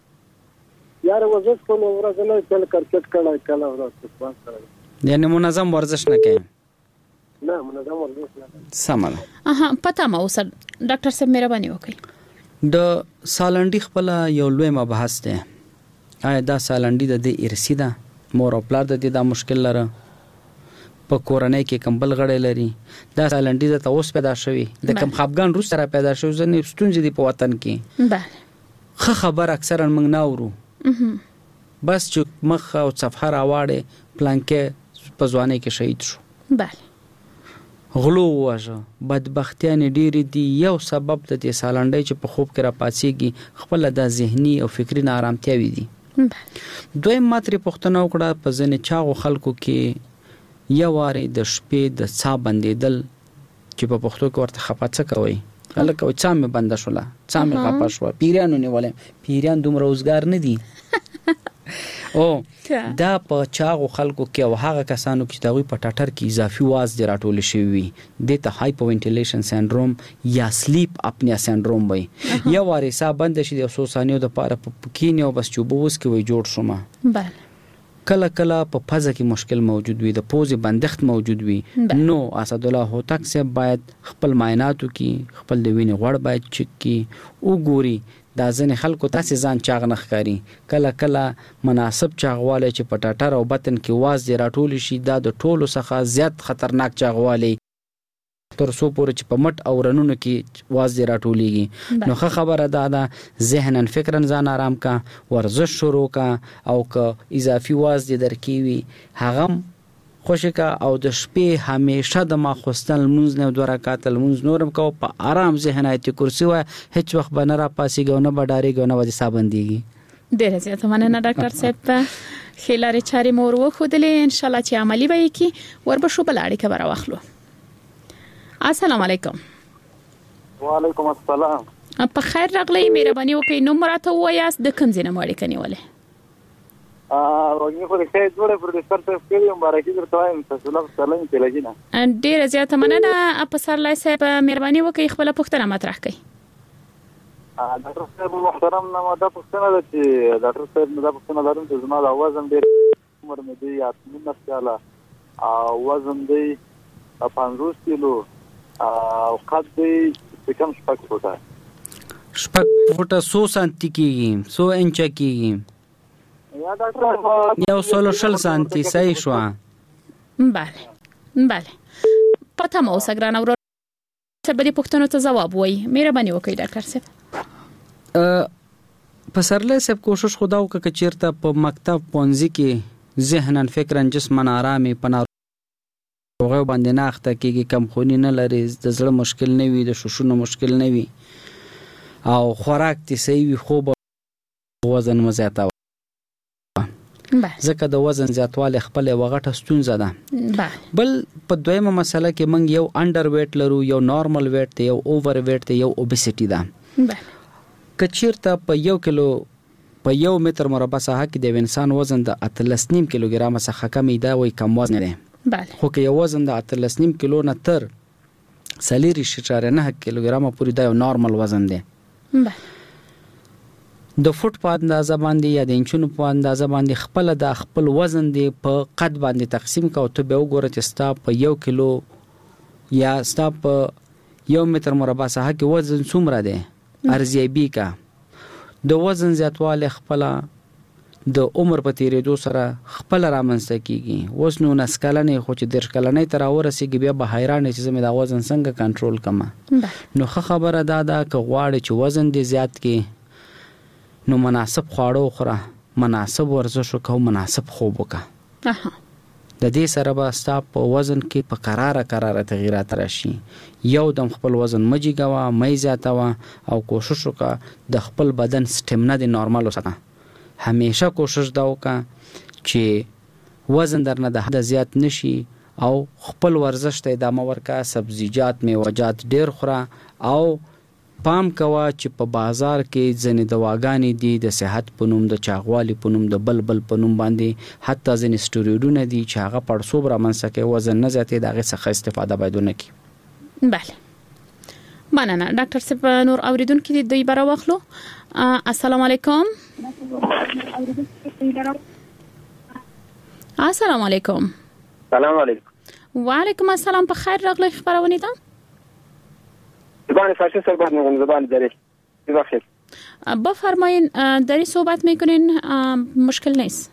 یار ورزش کوم ورځ نه کله کرکټ کله ورځ فوټبال کړه
یعنی منظم ورزش نه کې.
نه منظم ورزش نه
سمه.
پته ما اوس ډاکټر صاحب مهرباني وکړئ.
د سالنډي خپل یو لوی مبحث دی. آیا دا سالنډي د دې ارثي ده؟ مور او پلار د دې دا مشکل لره په کورنۍ کې کمبل غړې لري. دا سالنډي د اوس پیدا شوی د کم خپګان روس سره پیدا شوی ځنې ستونزې دی په وطن کې.
بله
خبر اکثرا موږ نه اورو بس چې مخ او صفحه راواړې پلانکې په ځوانۍ کې شهید شو.
بله
غلو واژه بدبختیان ډېری دي. یو سبب د دې سالنډي چې په خوب کې را پاتېږي خپل د ذهني او فکری نارامتیا وي دي. دوی ماتري پښتنه وکړه په ځنې چاغو خلکو کې یو واره د شپې د څا بندیدل چې په پښتو کې ورته خپاڅه کوي هلکه او څا مې بند شوله څا مې خپا شو پیرانو نیولې پیران دومره روزګار نه دي او دا په چاغو خلکو کې او هغه کسانو چې دوی په ټاټر کې اضافي واز دی راټول شوی د ته هایپو وینټیلیشن سندروم یا سلیپ اپنیا سندروم وي. یو واره حساب بند شي د 100 ثانیو د پاره په پکینه او بس چوبوس کې وي جوړ شوما.
بله
کله په پزه کې مشکل موجود وي د پوزې بندښت موجود وي. نو اسد الله هوتک صاحب باید خپل معایناتو کې خپل د وینې غوړ باید چک کې وګوري. دا ځنې خلکو تاسې ځان چاغ نه ښکاري کله مناسب چاغوالی چې په ټاټر او بطن کې واز دی راټول شي دا د ټولو څخه زیات خطرناک چاغوالی تر څو پورې چې په مټ او رنونو کې واز دی راټولېږي. نو ښه خبره ده ذهناً فکراً ځان آرام کا ورزش شروع کا او که اضافي واز دی درکې وي هغه خوشکا او د شپې همیشه د ماخوستن لمونځ نه 2 رکعات لمونځ نورم کو په آرام ذهن آیت کرسی وای هیڅ وخت به نه را پاسيږي او نه به ډارېږي او نه به سابندېږي.
ډېر زیات مننه ډاکټر صاحب. خلاري چاري مور وخدلې ان شاء الله چې عملی وي کی وربشو بلاړي خبر واخلو. السلام علیکم.
وعلیکم السلام.
په خیر راغلی. مهرباني وکړئ نو مراته وایاست د کوم ځای نه مړ کنيواله.
روغي خو دې څه جوړه پر دې سره سپیډ مبارکي درته وایم تاسو له سلام تلجینه.
ډیر زیات مننه په سر لای صاحب مهرباني وکړئ خپل پوښتنه مطرح کړئ.
ډاکټر صاحب محترم نو دا پوښتنه ده چې ډاکټر صاحب دا پوښتنه لرم چې زما د وزن ډیر عمر مې دی 18 ساله او وزن دی 50 کیلو او قد دی کم شپږ فوټه 100 سانتي کېږي 100 انچ کېږي
یو 100 سانتي صحیح شو.
بله پته مو سګران اورو څه به پښتنو ته جواب وای مهرباني وکړئ ډاکټر صاحب.
په سرله سب کوشش خدا وکړه چې چیرته په مکتب پونځي کې ذهنن فکرن جسمن آرامي پنا روغه باندې نه اخته کېږي کم خونی نه لري د زړه مشکل نه وي د شوشونو مشکل نه وي او خوراک دې صحیح وي خو وزن مزیاته ځکه د وزن زیاتوالی خپل وغټه ستونزه ده. بل په دویمه مسله کې موږ یو انډر ویټ لرو یو نارمل ویټ دی یو اوور ویټ دی یو اوبیسټی ده. کچیرته په 1 کیلو په 1 متر مربع ساحه کې د انسان وزن د 13.5 کیلوګرام څخه کم دی وای کم وزن دی.
بله.
خو که یو وزن د 13.5 کیلو نه تر 4.9 کیلوګرام پورې دا یو نارمل وزن دی.
بله.
د فوټ په اندازه باندې یا د انچونو په اندازه باندې خپل وزن دی په قد باندې تقسیم کا او ته به وګوره چې ستا په 1 کیلو یا ستا په 1 متر مربع ساحه کې وزن څومره دی ارزیابي کا. د وزن زیاتواله خپل د عمر په تیریدو سره خپل رامنځته کیږي. اوس نو نسکلنې خو چې درش کلنې تر اورسیږي بیا به حیران چې زموږ د وزن څنګه کنټرول کما. نو خبره دا که غواړي چې وزن دې زیات کی نو مناسب خواړه خوره، مناسب ورزش وکړه، مناسب خوب وکړه. د دې سره به ستا په وزن کې په قراره تغیرات راشي. یو دم خپل وزن مجیګوا مې زیاتوا او کوشش وکړه د خپل بدن سټیمنا د نارمال وساتنه. همیشه کوشش دا وکړه چې وزن درنه د حد زیات نشي او خپل ورزش ته ادامه ورکړه. سبزیجات میوه‌جات ډیر خوره او پام کوا چې په بازار کې ځنې دواګانې دي د صحت په نوم، د چاغوالي په نوم، د بلبل په نوم باندې، حتی ځنې سټیرویډونه دي چې هغه پړسوب رامنځته کوي، وزن نه زیاتوي، د هغې څخه استفاده باید ونه کړي.
بله مننه. ډاکټر صاحب نور اوریدونکي دوی بره واخلو. السلام علیکم. السلام علیکم.
سلام علیکم.
وعلیکم السلام. په خیر راغلی خبرونه ده.
زبان فارسی صحبت میکنم. زبان دری بخیر.
بفرمایین. دری صحبت میکنین، مشکل نیست.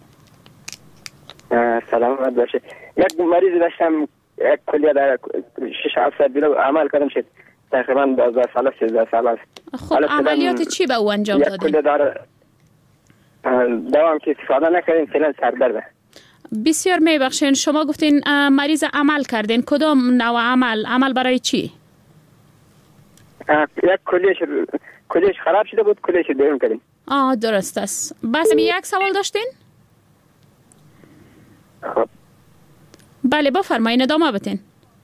سلامت باشه. یک مریض داشتم، یک کلیه در 6-7 ساعت بیرون عمل کردم شد تقریبا 12 سال 13 سال است.
خب عملیات چی به او انجام دادین؟
یک کلیه داره دوام که استفاده نکردیم، فعلا سردرده.
بسیار میبخشین. شما گفتین مریض عمل کردین، کدام نوع عمل برای چی؟
یک کلیش خراب شده بود، کلیش بیرون کردیم.
درست است. بس یک سوال داشتین؟
خب
بله بفرمایید ادامه بدین.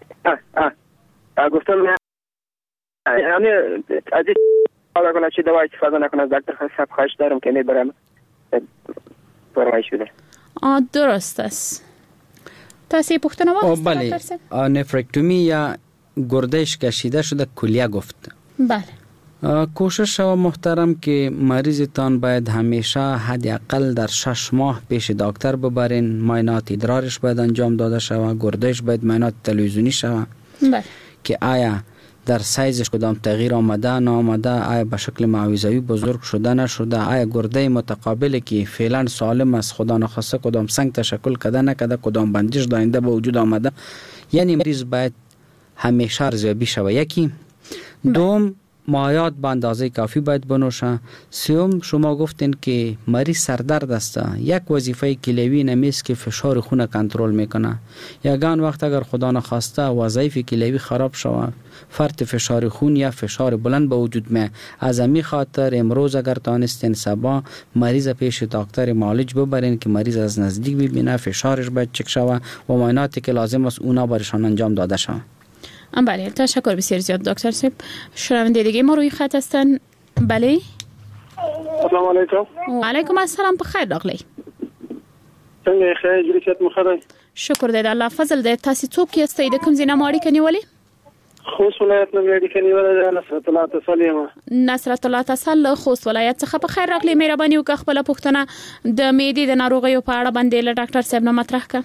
گفتم یعنی از این حالا کنه چی دوا استفاده نکنه، دکتر صاحب خواهش دارم که نبرم فرمایش بده.
درست است. تاسو پوښتنه وکړه؟
بله. نفرکتومی یا گردش کشیده شده کلیه گفت.
بله.
کوشش شما محترم که مریضتان باید همیشه حداقل در 6 ماه پیش دکتر ببرین. معاینات ادرارش باید انجام داده شود، گردش باید معاینات تلویزیونی شود.
بله.
که آیا در سایزش کدام تغییر آمده نه آمده، آیا به شکل معویضوی بزرگ شده نشده، آیا گرده متقابل که فعلا سالم است خدا نخواسته کدام سنگ تشکل کرده نکرده، کدام بندش داینده به وجود آمده. یعنی مریض باید همیشه ارزیابی شود. یکی. دوم مایعات به اندازه کافی باید بنوشه. سوم شما گفتین که مریض سردرد است. یک وظیفه کلیوی نمیست که فشار خون کنترل میکنه. یگان وقت اگر خدا نخواسته وظایف کلیوی خراب شود، فرط فشار خون یا فشار بلند به وجود می، از همین خاطر امروز اگر تانستین صبح مریض پیش دکتر معالج ببرین که مریض از نزدیک ببینه، فشارش باید چک شود و معایناتی که لازم است اونا برشان انجام داده شود.
بله تشکر بسیار زیاد دکتر صاحب. شنونده دیگه ما روی خط هستن. بله.
السلام علیکم.
و علیکم السلام. بخیر راغلی.
څنګه خیر جریت مخره؟
شکر دې الله فضل دې. تاسو څوک یاستئ؟ د کوم ځای نه اړیکه نیولې؟
خوست ولایت نه اړیکه نیولې. نصرت الله تصل یم.
نصرت الله تصل خوست ولایت څخه. بخیر راغلی. مهرباني وکړه خپل پوښتنه د معدې د ناروغیو په اړه باندې له ډاکټر صاحب نه مطرح کړه.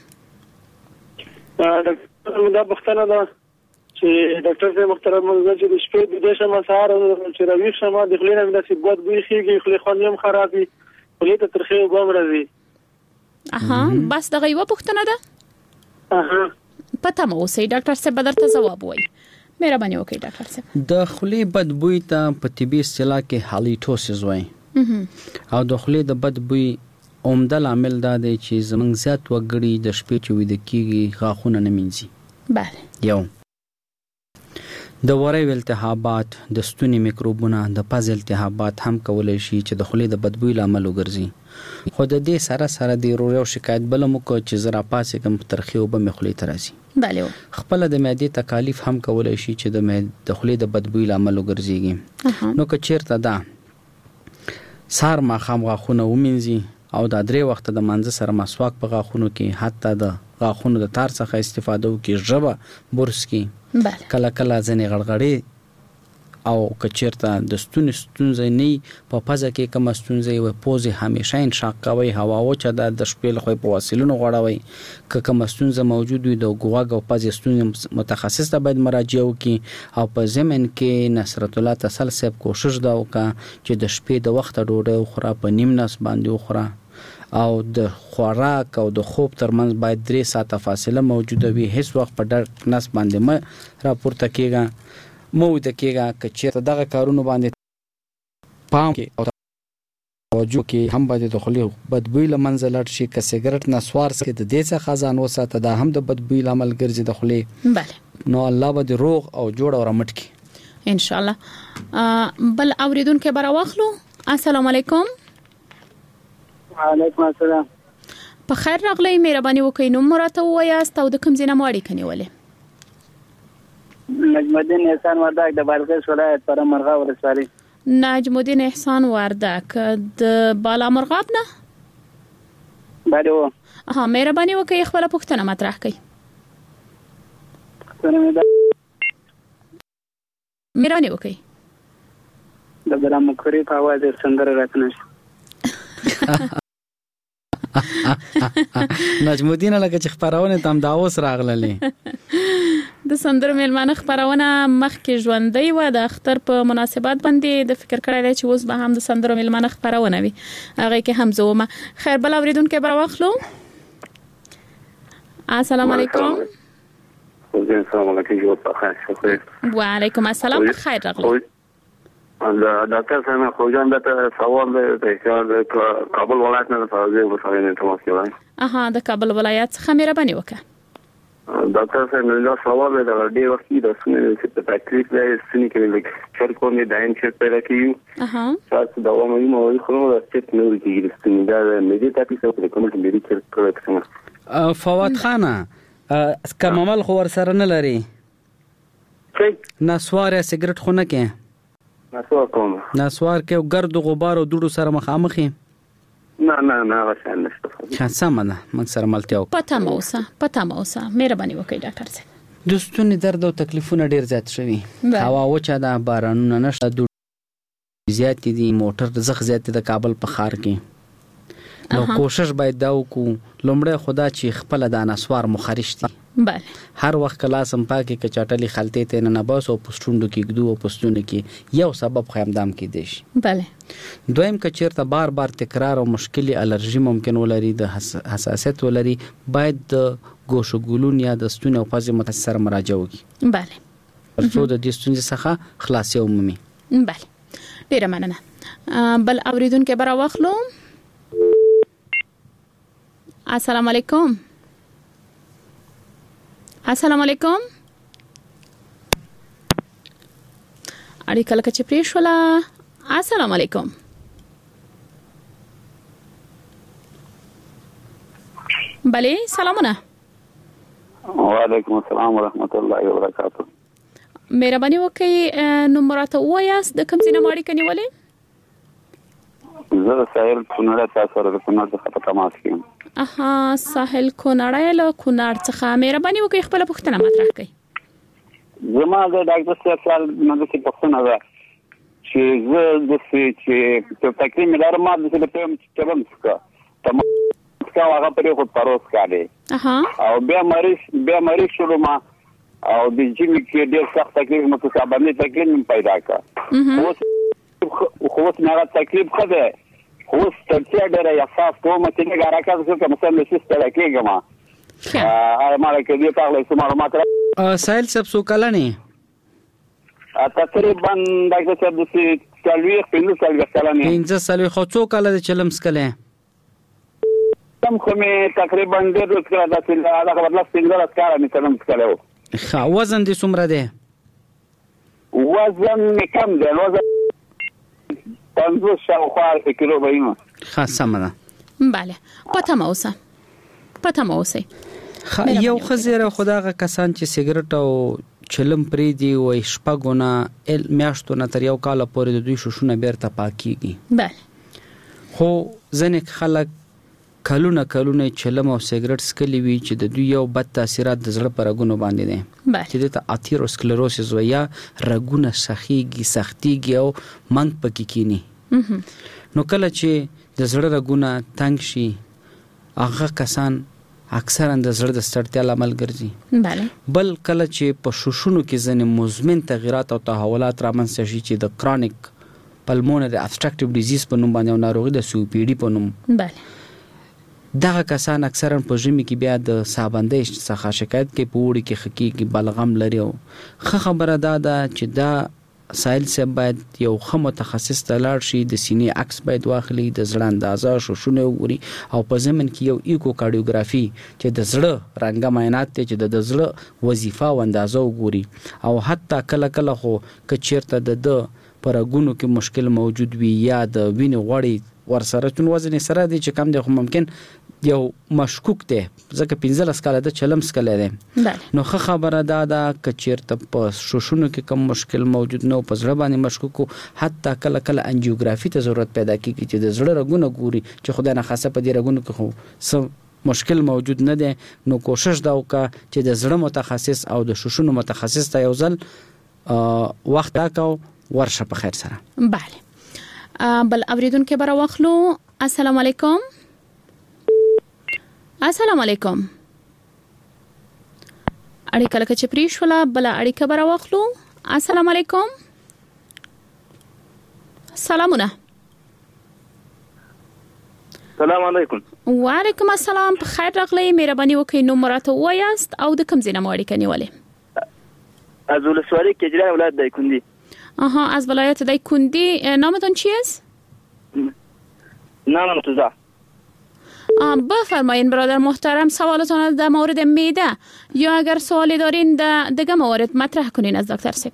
دا پوښتنه ده چې ډاکټر صاحب محترم منځ چې د شپې د شمه سهار چې راوي شمه د خلینو د سیبوت بوی خيږي، خلی خونیم خرابي، خلی ته ترخه وبم راځي.
بس دغه یو پوښتنه ده. پته مو اوسې ډاکټر صاحب درته جواب وایي. مهرباني وکړئ ډاکټر صاحب.
د خلی بد بوی ته په طبي اصطلاح کې هالیټوسیس وایي. او د خلی د بد بوی عمده عامل دا دی چې زمنګ زیات وګړي د شپې چې ویده کیږي غاښونه نه مینځي.
بله.
یو د وری التهابات، د ستوني میکروبونه، د پز التهابات هم کولای شي چې د خولې د بدبوی لامل وګرځي. خو د دې سره سره د یو شکایت بل مو کو چې زرا پاسې کوم ترخی او به مخولې ترازي.
بله.
خپل د معدې تکالیف هم کولای شي چې د خولې د بدبوی لامل وګرځيږي. نو که چیرته دا سار ماخام غاخونه ومنځي او دا 3 وخت د منځ سره مسواک په غاخونو کې حتی د غاخونو د تار څخه استفاده وکړي ژبه برس کې کله کله ځنې غړغړې او کچیرته د ستونزې نه په پزه کې کوم ستونزې و پوزې همیشه انشاق کوي هوا وچه د شپېل خو په وسیلونو غړوي که کوم ستونزه موجود وي د غوغ او پزې ستونزې متخصص ته باید مراجعه وکړي او په ضمن کې نصرت الله تسل صاحب کوشش دا وکړه چې د شپې د وخت ډوډۍ خوره په نیم نس باندې وخوره او د خوراک او د خوب ترمنځ باید 3 ساعته فاصله موجوده وي هیڅ وخت په ډک نس باندې راپورته کېږي مو د کېږي چې دغه کارونه باندې پام کې او توجه کې هم باید د خلی بدبوی لمنځه لاړ شي که سیګریټ نسوار کې د دې څخه خزان وساته دا هم د بدبوی لامل ګرځي د خلی
بله
نو الله به روغ او جوړ او رمټ کی
ان شاء الله بل اوریدونکو برا واخلو السلام علیکم
وعلیکم السلام
په خیر راغلی مهرباني وکړئ نو مرته وایاست او د کوم ځای نه مو اړیکه نیولې
نجم الدین احسان وردک د بادغیس ولایت پر مرغا ولسوالۍ
نجم الدین احسان وردک د بالا مرغاب نه
بله
ها مهرباني وکړئ خپل پوښتنه مطرح کړئ مهرباني وکړئ
د برام کوري په आवाज سندره راکنه
نجم الدین لکه چې خبرونه تم دا اوس راغللې
د سندر ملمانه خبرونه مخکې ژوندۍ و د اختر په مناسبت باندې د فکر کړی چې اوس به هم د سندر ملمانه خبرونه وي هغه کې هم زومه خیر بل اوریدونکو بر واخلو السلام علیکم
السلام علیکم
وعلیکم السلام خیر راغلی
ډاکټر صاحب خو جان دا سوال دی چې کابل ولایت نه فاضل وسایل تماس کوي
د کابل ولایت څخه مهرباني وکړه
ډاکټر صاحب نو سوال دی د ډیر وخت د سنې چې په تکلیف دی سنې کې لکه چر کومې دایم چې پیدا کیو تاسو دا ومه مو خو نو چې نو کېږي سنې دا مې ته تاسو په کومه کې لري چې کړو
فواد خانه کمال خو ور سره نه لري نسوار یا سیګریټ خو نه کې نسوار کې ګرد غبار او دوړو سره مخامخې
نه غشان نشته
سمه ده موږ سره ملتیا
پته موسه مهرباني وکړئ ډاکټر صاحب
د ستوني درد او تکلیفونه ډیر زیات شوي هوا وچه ده بارانونه نشته زیات دي موټر زخ زیات د کابل په خار کې نو کوشش باید دا وکړو لومړی خدا چې خپل د نسوار مخارج دي
بله
هر وخت کلاسم پاکي کچاټلي خلطې ته نه بس او پښتوندو کې ګدو او پښتون کې یو سبب خیمدام کې دي
بله
دویم کچیرته بار تکرار او مشکلي الرجی ممکن ولري د حساسیت ولري باید د ګوشګولون یا د ستوني او پزې متاثر مراجعه وکړي
بله
ترڅو د دې ستونزې څخه خلاصي ومومي
بله ډیره مننه بل اوریدونکو برا واخلو السلام علیکم السلام علیکم اړیکه لکه چې پریښوله السلام علیکم بله سلامونه
وعلیکم السلام ورحمت الله وبرکاته
مهرباني وکړئ نمبرته وایاست د کوم ځای نه اړیکه نیولې
زه ساحل کونړ تاسو سره د کونړ څخه تماس کوم
ساحل کونړ له کونړ څخه مهرباني وکړئ خپل پوښتنه مطرح کړئ
زما د ډاکټر صاحب سره د پوښتنه ده چې زه د چې تکلیف مې لرم د څه په چلم څخه تمام هغه پرې خو پروس کړي او بیا مریض شروع ما او د جیمی کې ډېر سخت تکلیف مې صاحبانه تکلیف پیدا کړ خو نه تکلیف خده خو ستړیا ډېر احساس کوم چې نه راکاږي چې مثلا نشي ستړی کېږم ما کې دې په اړه څه معلومات
سایل سب سو کلنې
تقریبا دغه څه د سالوي خپل کلنې
15 سالوي خو څو کله د چلم سکله
تم کومه تقریبا ډېر څه دا چې هغه بدل څنګه کار نه چلم سکله
وزن دې څومره دی
وزن کم دی وزن 50 شاوخوا کیلو وایي
خاصه ده
بله پته موسه
یو خزیره خداغه کسان چې سیګریټ او چلم پری دی او شپګونه میاشتو نه تر یو کال پورې د دوی شوشونه بیرته پاکيږي
بله
خو ځنې خلک کلونه چلم او سیګریټ سکلی وی چې د دوی یو بد تاثیرات د زړه پر رګونو باندې دي چې د اتیروسکلروسس ویا رګونه سختيږي او منګ پکې کینی نو کله چې د زړه رګونه تنګ شي هغه کسان اکثرا د زړه د ستړیا لامل ګرځي بل کله چې په شوشونو کې ځنې مزمن تغیرات او تحولات رامنځته شي چې د کرونیک پلمونري ابستراکټیو ډیزیز په نوم باندې ناروغي د COPD په نوم دغه کسان اکثرا په ژمي کې بیا د سابندې څخه شکایت کوي په وړي کې خکی کې بلغم لري او خبره ده چې دا سایل سه باید یو خو متخصص ته لاړ شي د سینې عکس باید واخلي د زړه اندازه شوشونه وګوري او په ضمن کې یو ایکوکارډیوګرافي چې د زړه رنګ معاینات ته چې د زړه وظیفه او اندازه وګوري او حتی کله خو کچیرته د پرګونو کې مشکل موجود وي یا د وینې غوړي ورسره چون وزن سره دي چې کم دی خو ممکن یو مشکوک دی ځکه 15 کاله د چلم سکل دی نو خبره ده کچیرته په شوشونو کې کم مشکل موجود نه په زړه باندې مشکوک حتی کله انجیوګرافي ته ضرورت پیدا کیږي چې د زړه رګونه ګوري چې خدای نه خاصه په دې رګونو کې خو مشکل موجود نه دی نو کوشش دا وکړه چې د زړه متخصص او د شوشونو متخصص ته یو ځل وخت راکاو ورشه په خیر سره
بله بل اوریدونکو برا واخلو السلام علیکم السلام علیکم اړیکه لکه چې پریښوله بل اړیکه برا واخلو السلام علیکم سلامونه
السلام علیکم
وعلیکم السلام په خیر راغلی مهرباني وکړئ نو مراته وایاست او د کوم ځای نه اړیکه نیولې
از ولسوالی کجران ولایت دایکندی
از ولایت دایکندی نامتون چیست؟
نامم توزا
بفرمایین برادر محترم سوالتان در مورد معده یا اگر سوالی دارین دیگه موارد مطرح کنین از دکتر سپ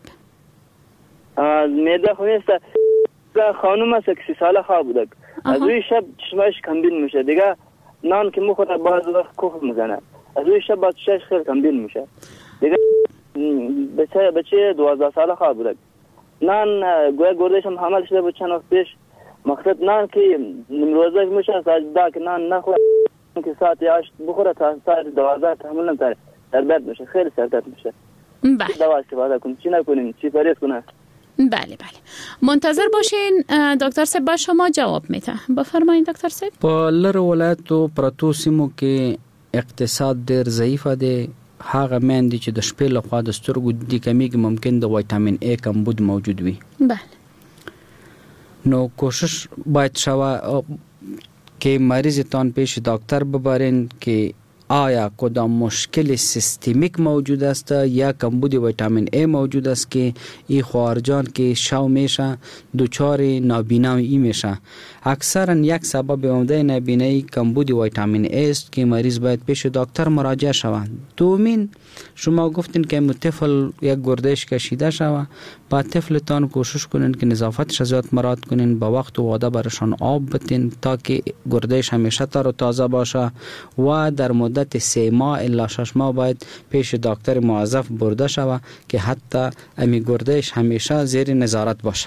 معده خونیست خانوم است که 30 ساله خواه بودک از روی شب چشمش کمبین میشه دیگه نان که مخوره بعض وقت کوف میزنه از روی شب بعد چشمش خیلی کمبین میشه دیگه بچه 12 ساله خواه بودک نان گویا گردش هم حمل شده بود چند وقت پیش مقصد نان که روزه میشه ساعت که نان نخوره که ساعت 8 بخوره تا ساعت 12 تحمل نمیتونه سردرد میشه خیلی سردرد میشه
بله
دوا استفاده کنیم چی نکنیم چی پرهیز کنیم
بله منتظر باشین دکتر صاحب با شما جواب میده بفرمایید دکتر صاحب
په لر ولایتو پرتو سیمو کې اقتصاد ډیر ضعیف دی هغه مېندې چې د شپې لخوا د سترګو د کمیږي ممکن د ویټامین A کمبود موجود وي
بله
نو کوشش باید شوه که مریض تان پیش دکتر ببرین که آیا کدام مشکل سیستمیک موجود است یا کمبود ویتامین A موجود است که این خارجان که شو میشه دچار نابینایی میشه اکثرا یک سبب عمده نابینایی کمبود ویتامین A است که مریض باید پیش دکتر مراجعه شود دومین شما گفتین که طفل یک گردش کشیده شود با طفلتان کوشش کنین که نظافتش زیاد مراعات کنین با وقت و وعده برشان آب بتین تا که گردش همیشه تر و تازه باشه و در مدت 3 ماه الا 6 ماه باید پیش دکتر موظف برده شود که حتی امی گردش همیشه زیر نظارت باشه.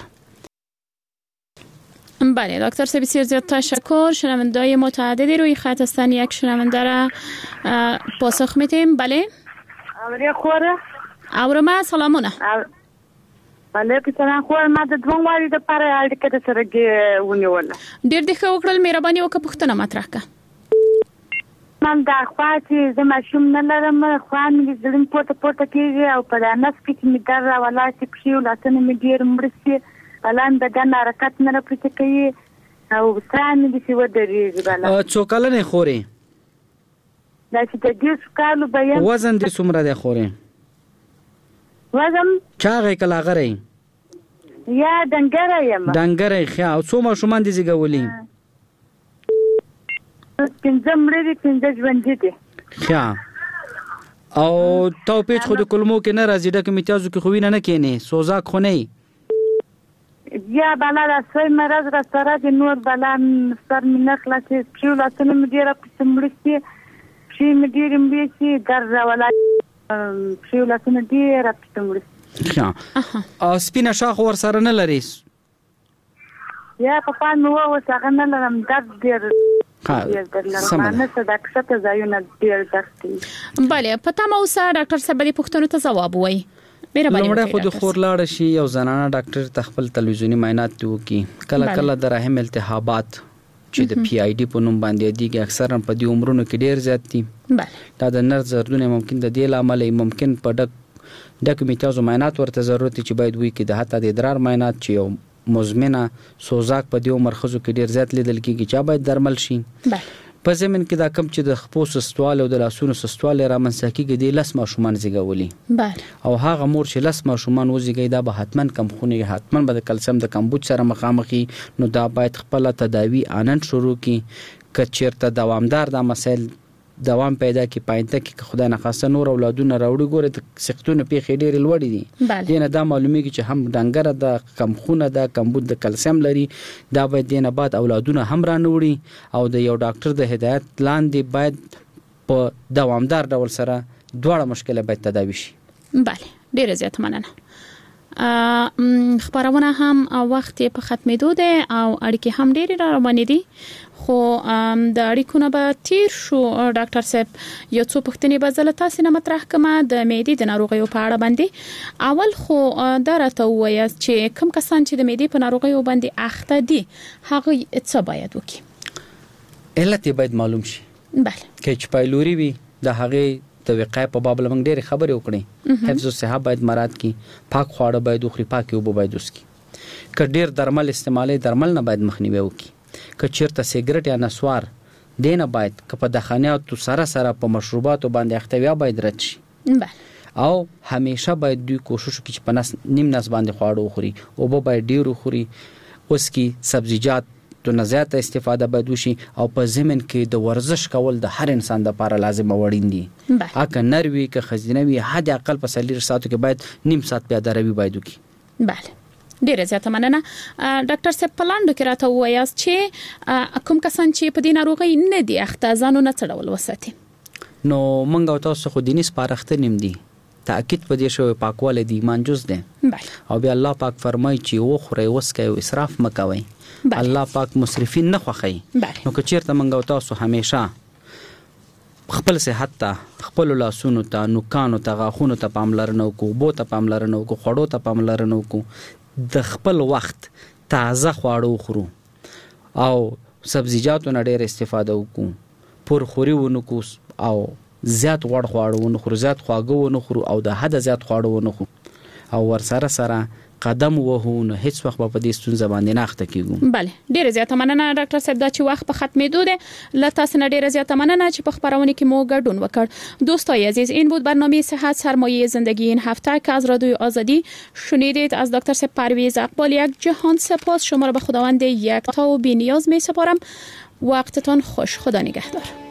بله دکتر صاحب بسیار زیاد تشکر. شنونده‌های متعددی روی خط هستن. یک شنونده را پاسخ میدیم. بله
اوریا خوره
اورما سلامونه.
بله پسران خور ما د دوه واري د پاره اړیکه د سره ونیول.
ډیر د ښه وکړل مهرباني وکړه پوښتنه مطرح کړه.
من دا خوا چې زه ماشوم نه لرم خو مې زړه پورته کېږي او په نس کې مې در ولا چې پښې ولاسونه مې ډېر مرسي الان د ګن حرکت نه پرته کوي او سامي دي چې ودرېږي بلا
څو کلنې خوري
دا چې د دې کالو بیان
وزن دې څومره دی خوري
وزن
چاغې کلا غري
یا دنګره یم
دنګره خیا او څو ماشومان دي زیږولي
پنځه مړي پنځه ژوند دي
خیا او تو پیچ خود کلمو کې نه راځي ډکه میتازو کې خوینه نه کینی سوزاک خو نه
یا بالا راسوي مرز را سره د نور بالا سر مې خلاصې چې لاسونه مې ډیره پسمړسي چې مې ډیره مې در ولا چې لاسونه ډیره پسمړسي
او سپینه شاخ ور سره نه لري
یا په پام مو وسغه نه لرم درد ډیر نه صدق څه ځایونه ډیر درد کوي.
بله پته مو سره ډاکټر صاحب دې پوښتنو ته ځواب وایي.
لومړی خو د خور لاړ شي یو زنانه ډاکټر تخپل تلویزیونی معاینات وکي. کله د رحم التهابات چې د پی آی ډي په نوم باندې دیږي اکثرا په دې عمرونو کې ډیر زیات دي. دا د نر زردونه ممکن د دې لامل ممکن په ډک میتازو معاینات ورته ضرورت چې باید وي کې د حتی د ادرار معاینات چې یو مزمنه سوزاک په دې عمر خزو کې ډیر زیات لیدل کېږي چې باید درمل شي. په زمين کې دا کم چې د خپو سستوال او د لاسونو سستوال را منسکیږي د لس ماشومان زیږولي او هغه مور چې لس ماشومان وزیږي دا به حتمان کم خوني حتمان به د کلسیم د کمبود سره مخامخي نو دا باید خپل تداوی آنن شروع کی کچیرته دوامدار دا مسائل دوام پیدا کی پاینته کې خدای نه خاصه نور اولادونه راوړي ګوره د سختونو پیخې ډېر لوړې دي دینه دا معلومیږي چې هم ډنګره د کم خونه د کمبود د کلسیم لري دا باید دینه بعد اولادونه هم رانوړي او د یو ډاکټر د هدایت لاندې باید په دوامدار ډول سره دواړه مشکله باید تداوی شي.
بله ډېر زیات مننه. خبرونه هم وخت په ختمېدو ده او اړیکې هم ډېر را روانې دي خو د اړیکو نه به تیر شو. ډاکټر صاحب یو څو پوښتنې به زه له تاسو نه مطرح کوم د معدې د ناروغیو په اړه باندې. اول خو دا راته ووایاست چې کوم کسان چې د معدې په ناروغیو باندې اخته دي هغه څه باید وکړي؟
علت باید معلوم شي.
بله
که چې پایلوري وي د هغې د وقایې په باب لمنګ ډېرې خبرې وکړي. حفظ الصحه باید مراعات کړي. پاک خواړه باید وخوري. پاکې اوبه باید وڅښي. که ډېر درمل استعمالي درمل نه باید مخنیوي وکړي. که چیرته سیګریټ یا نسوار دینه باید که په دخانیاتو سره په مشروباتو باندې اختویا باید رد شي. او همیشه باید دوی کوشش وکړي چې په نیم نس باندې خواړه وخوري. اوبه باید ډېر وخوري. اوس کې سبزیجات تو نه زیاته استفاده باید وشي او په ضمن کې د ورزش کول د هر انسان لپاره لازم او اړین دي. اګه نروي که خزینوي حد اقل په 3 ساعتو کې باید نیم ساعت بیا دروي باید وکړي.
بله ډیره زیاته مننه. ډاکټر صاحب پلاندو کې راته وایاست چې کوم کسان چې په دې ناروغي نه دي اخته ځانونه څه ډول وساتي؟
نو مونږ او تاسو خو دیني سپارښتنې نیم دي. تاکید په دې شوی پاکواله دی ایمان جز ده. او بیا الله پاک فرمایي چې وخورئ وسکئ او اسراف مکوئ. الله پاک مسرفین نه خوښي. نو که چیرته مونږ او تاسو همیشه خپل صحت ته خپل لاسونو ته نوکانو ته غاښونو ته پاملرنه وکړو بو ته پاملرنه وکړو خوړو ته پاملرنه وکړو د خپل وخت تازه خواړه وخورو او سبزیجاتو نه ډېر استفاده وکړو پرخوري ونکو او زیات غوړ خواړه ونخورو زیات خواږه ونخورو او د حد زیات خواړه ونخورو او ورسره سره قدم وهو نو هیڅ وخت په دې ستونزه باندې نه اخته کیږو.
بله ډیره زیاته مننه ډاکټر صاحب دا چې وخت په ختمېدو ده له تاسو نه ډیره زیاته مننه چې په خبرونه کې مو ګډون وکړ. دوستای عزیز این بود برنامه صحت سرمایه زندگی این هفته که از رادیوی آزادی شنیدید. از دکتر صاحب پرویز اقبال یک جهان سپاس. شما را به خداوند یک تا و بی‌نیاز می‌سپارم. وقتتان خوش. خدا نگهدار.